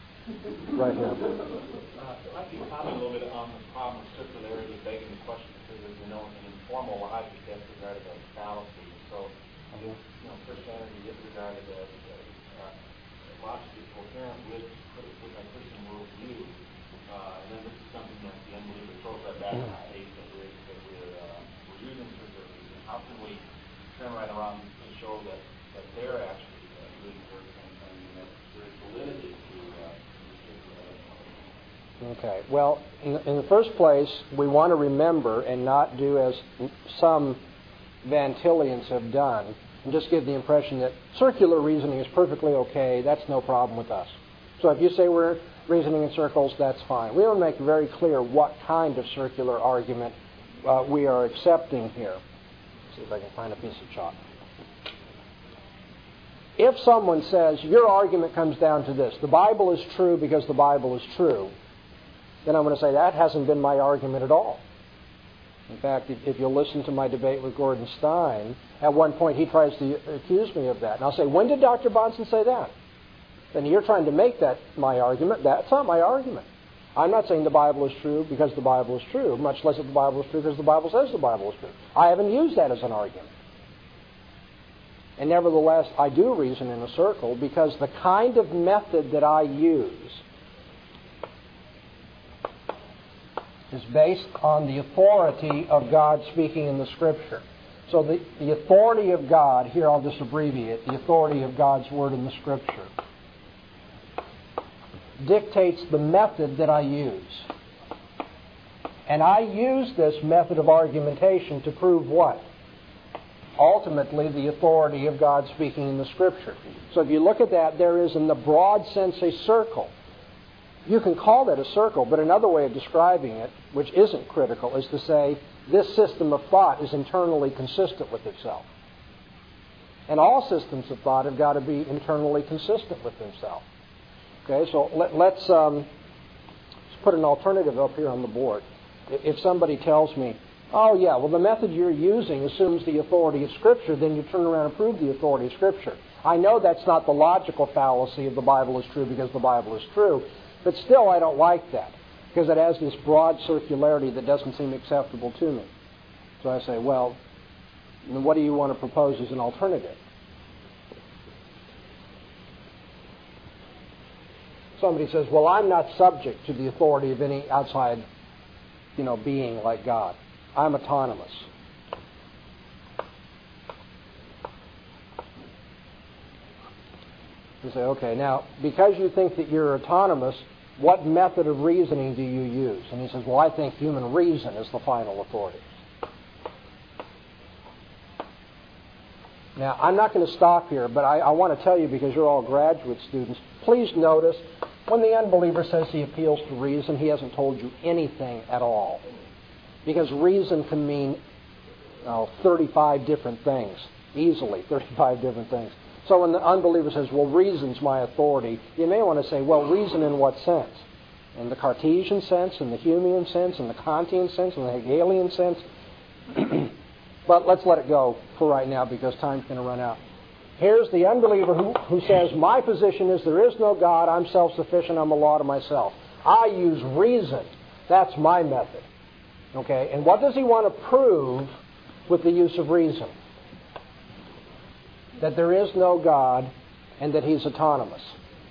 Right here. Uh, I'd like to comment a little bit on the problem of circularity begging the question because, you know, an informal logic that's regarded as fallacy. So, you know, Christianity is regarded as uh, logically coherent with, with a Christian worldview. Uh, and then this is something that the unbeliever throws right back in the face that we're, that we're, uh, we're using circularity. How can we turn right around and show that, that they're actually uh, doing the work and, and that there is validity to uh, circularity? Okay. Well, in, in the first place, we want to remember and not do as some Van Tillians have done and just give the impression that circular reasoning is perfectly okay, that's no problem with us. So if you say we're reasoning in circles, that's fine. We want to make very clear what kind of circular argument uh, we are accepting here. Let's see if I can find a piece of chalk. If someone says, your argument comes down to this, the Bible is true because the Bible is true, then I'm going to say that hasn't been my argument at all. In fact, if, if you'll listen to my debate with Gordon Stein, at one point he tries to accuse me of that. And I'll say, when did Doctor Bahnsen say that? Then you're trying to make that my argument. That's not my argument. I'm not saying the Bible is true because the Bible is true, much less that the Bible is true because the Bible says the Bible is true. I haven't used that as an argument. And nevertheless, I do reason in a circle because the kind of method that I use is based on the authority of God speaking in the Scripture. So the, the authority of God, here I'll just abbreviate, the authority of God's Word in the Scripture dictates the method that I use. And I use this method of argumentation to prove what? Ultimately, the authority of God speaking in the Scripture. So if you look at that, there is in the broad sense a circle. You can call that a circle, but another way of describing it, which isn't critical, is to say this system of thought is internally consistent with itself. And all systems of thought have got to be internally consistent with themselves. Okay, so let, let's, um, let's put an alternative up here on the board. If somebody tells me, Oh, yeah, well, the method you're using assumes the authority of Scripture, then you turn around and prove the authority of Scripture. I know that's not the logical fallacy of the Bible is true because the Bible is true, but still I don't like that because it has this broad circularity that doesn't seem acceptable to me. So I say, well, what do you want to propose as an alternative? Somebody says, well, I'm not subject to the authority of any outside, you know, being like God. I'm autonomous. You say, okay, now, because you think that you're autonomous, what method of reasoning do you use? And he says, well, I think human reason is the final authority. Now, I'm not going to stop here, but I, I want to tell you, because you're all graduate students, please notice, when the unbeliever says he appeals to reason, he hasn't told you anything at all. Because reason can mean oh, thirty-five different things, easily, thirty-five different things. So when the unbeliever says, well, reason's my authority, you may want to say, well, reason in what sense? In the Cartesian sense, in the Humean sense, in the Kantian sense, in the Hegelian sense? But let's let it go for right now because time's going to run out. Here's the unbeliever who, who says, my position is there is no God, I'm self-sufficient, I'm a law to myself. I use reason. That's my method. Okay, and what does he want to prove with the use of reason? That there is no God and that he's autonomous.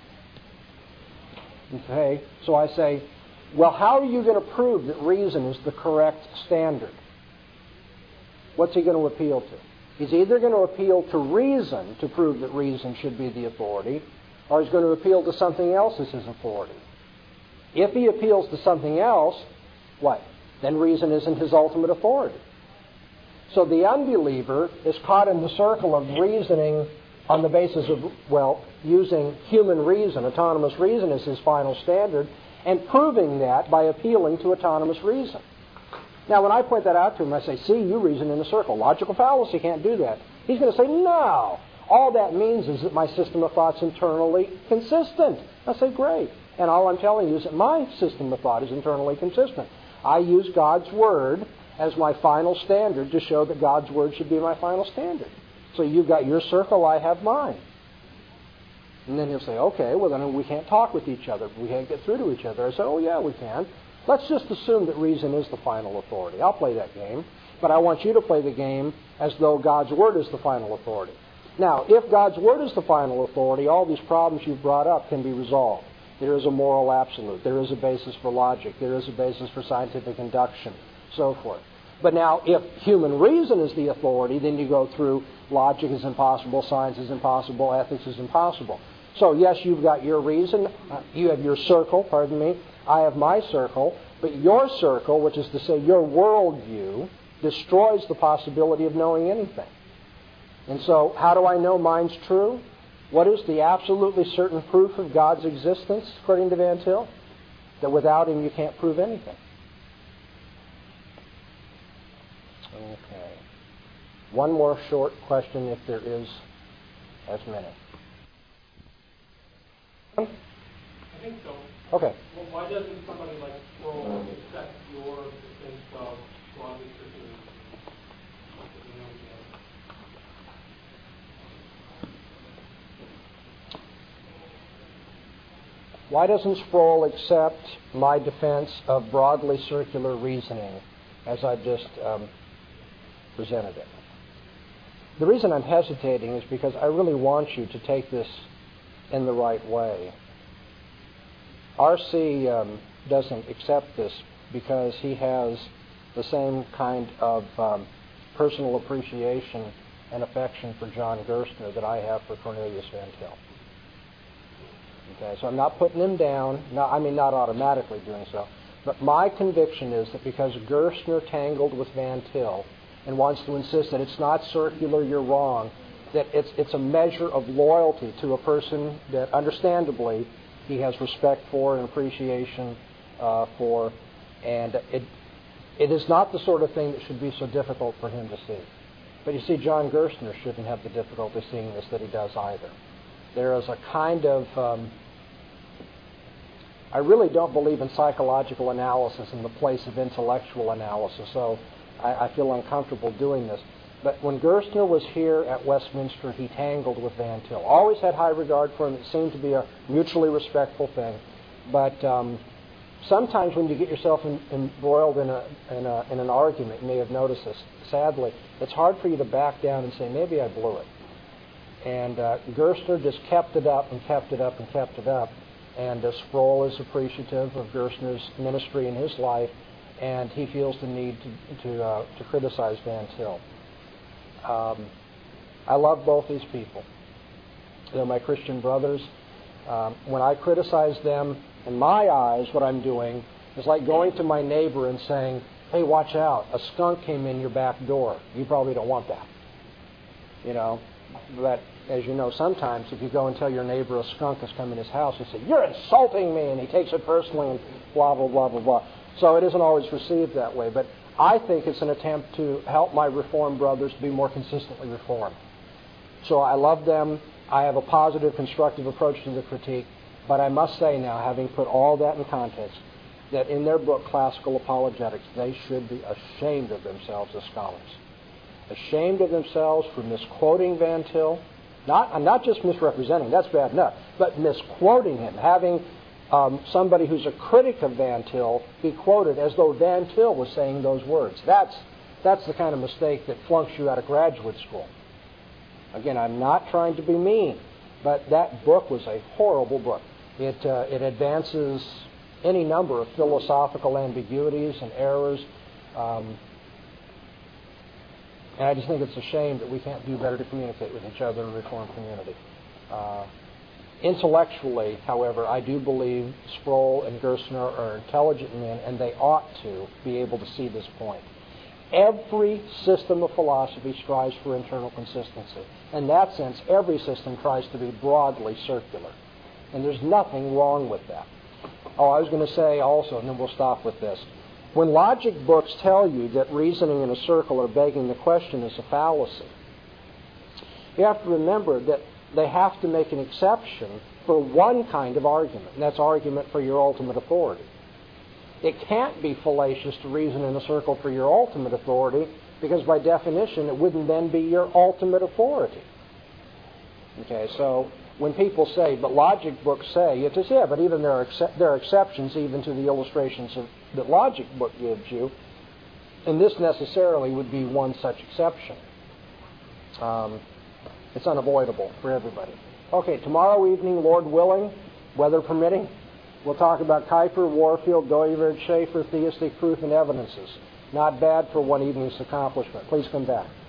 Okay, so I say, well, how are you going to prove that reason is the correct standard? What's he going to appeal to? He's either going to appeal to reason to prove that reason should be the authority, or he's going to appeal to something else as his authority. If he appeals to something else, what? Then reason isn't his ultimate authority. So the unbeliever is caught in the circle of reasoning on the basis of, well, using human reason, autonomous reason as his final standard, and proving that by appealing to autonomous reason. Now, when I point that out to him, I say, see, you reason in a circle. Logical fallacy can't do that. He's going to say, no. All that means is that my system of thought's internally consistent. I say, great. And all I'm telling you is that my system of thought is internally consistent. I use God's Word as my final standard to show that God's Word should be my final standard. So you've got your circle, I have mine. And then he'll say, okay, well then we can't talk with each other. We can't get through to each other. I say, oh yeah, we can. Let's just assume that reason is the final authority. I'll play that game. But I want you to play the game as though God's Word is the final authority. Now, if God's Word is the final authority, all these problems you've brought up can be resolved. There is a moral absolute. There is a basis for logic. There is a basis for scientific induction, so forth. But now, if human reason is the authority, then you go through logic is impossible, science is impossible, ethics is impossible. So, yes, you've got your reason. Uh, you have your circle, pardon me. I have my circle. But your circle, which is to say your worldview, destroys the possibility of knowing anything. And so, how do I know mine's true? What is the absolutely certain proof of God's existence, according to Van Til? That without Him you can't prove anything. Okay. One more short question, if there is as many. I think so. Okay. Well, why doesn't somebody like Sproul accept your defense of broadly circular? Why doesn't Sproul accept my defense of broadly circular reasoning as I've just um, presented it? The reason I'm hesitating is because I really want you to take this in the right way. R C um, doesn't accept this because he has the same kind of um, personal appreciation and affection for John Gerstner that I have for Cornelius Van Til. Okay, so I'm not putting him down. Not, I mean, not automatically doing so. But my conviction is that because Gerstner tangled with Van Til and wants to insist that it's not circular, you're wrong, that it's it's a measure of loyalty to a person that, understandably, he has respect for and appreciation uh, for, and it it is not the sort of thing that should be so difficult for him to see. But you see, John Gerstner shouldn't have the difficulty seeing this that he does either. There is a kind of, um, I really don't believe in psychological analysis in the place of intellectual analysis. So I, I feel uncomfortable doing this. But when Gerstner was here at Westminster, he tangled with Van Til. Always had high regard for him. It seemed to be a mutually respectful thing. But um, sometimes when you get yourself in, embroiled in, a, in, a, in an argument, you may have noticed this, sadly, it's hard for you to back down and say, maybe I blew it. And uh, Gerstner just kept it up and kept it up and kept it up. And uh, Sproul is appreciative of Gerstner's ministry in his life, and he feels the need to to, uh, to criticize Van Til. Um, I love both these people. They're my Christian brothers. Um, when I criticize them, in my eyes, what I'm doing is like going to my neighbor and saying, hey, watch out, a skunk came in your back door. You probably don't want that. You know, but as you know, sometimes if you go and tell your neighbor a skunk has come in his house, he says, you're insulting me, and he takes it personally and blah, blah, blah, blah, blah. So it isn't always received that way. But I think it's an attempt to help my Reformed brothers to be more consistently Reformed. So I love them. I have a positive, constructive approach to the critique. But I must say now, having put all that in context, that in their book, Classical Apologetics, they should be ashamed of themselves as scholars. Ashamed of themselves for misquoting Van Til. Not, not just misrepresenting, that's bad enough, but misquoting him, having um, somebody who's a critic of Van Til be quoted as though Van Til was saying those words. That's, that's the kind of mistake that flunks you out of graduate school. Again, I'm not trying to be mean, but that book was a horrible book. It, uh, it advances any number of philosophical ambiguities and errors. Um, and I just think it's a shame that we can't do better to communicate with each other in the Reformed community. Uh, intellectually, however, I do believe Sproul and Gerstner are intelligent men, and they ought to be able to see this point. Every system of philosophy strives for internal consistency. In that sense, every system tries to be broadly circular. And there's nothing wrong with that. Oh, I was going to say also, and then we'll stop with this. When logic books tell you that reasoning in a circle or begging the question is a fallacy, you have to remember that they have to make an exception for one kind of argument, and that's argument for your ultimate authority. It can't be fallacious to reason in a circle for your ultimate authority, because by definition it wouldn't then be your ultimate authority. Okay, so when people say, but logic books say, it is, yeah, but even there are, ex- there are exceptions even to the illustrations of, that logic book gives you, and this necessarily would be one such exception. Um, it's unavoidable for everybody. Okay, tomorrow evening, Lord willing, weather permitting, we'll talk about Kuyper, Warfield, Dooyeweerd, Schaeffer, theistic proof and evidences. Not bad for one evening's accomplishment. Please come back.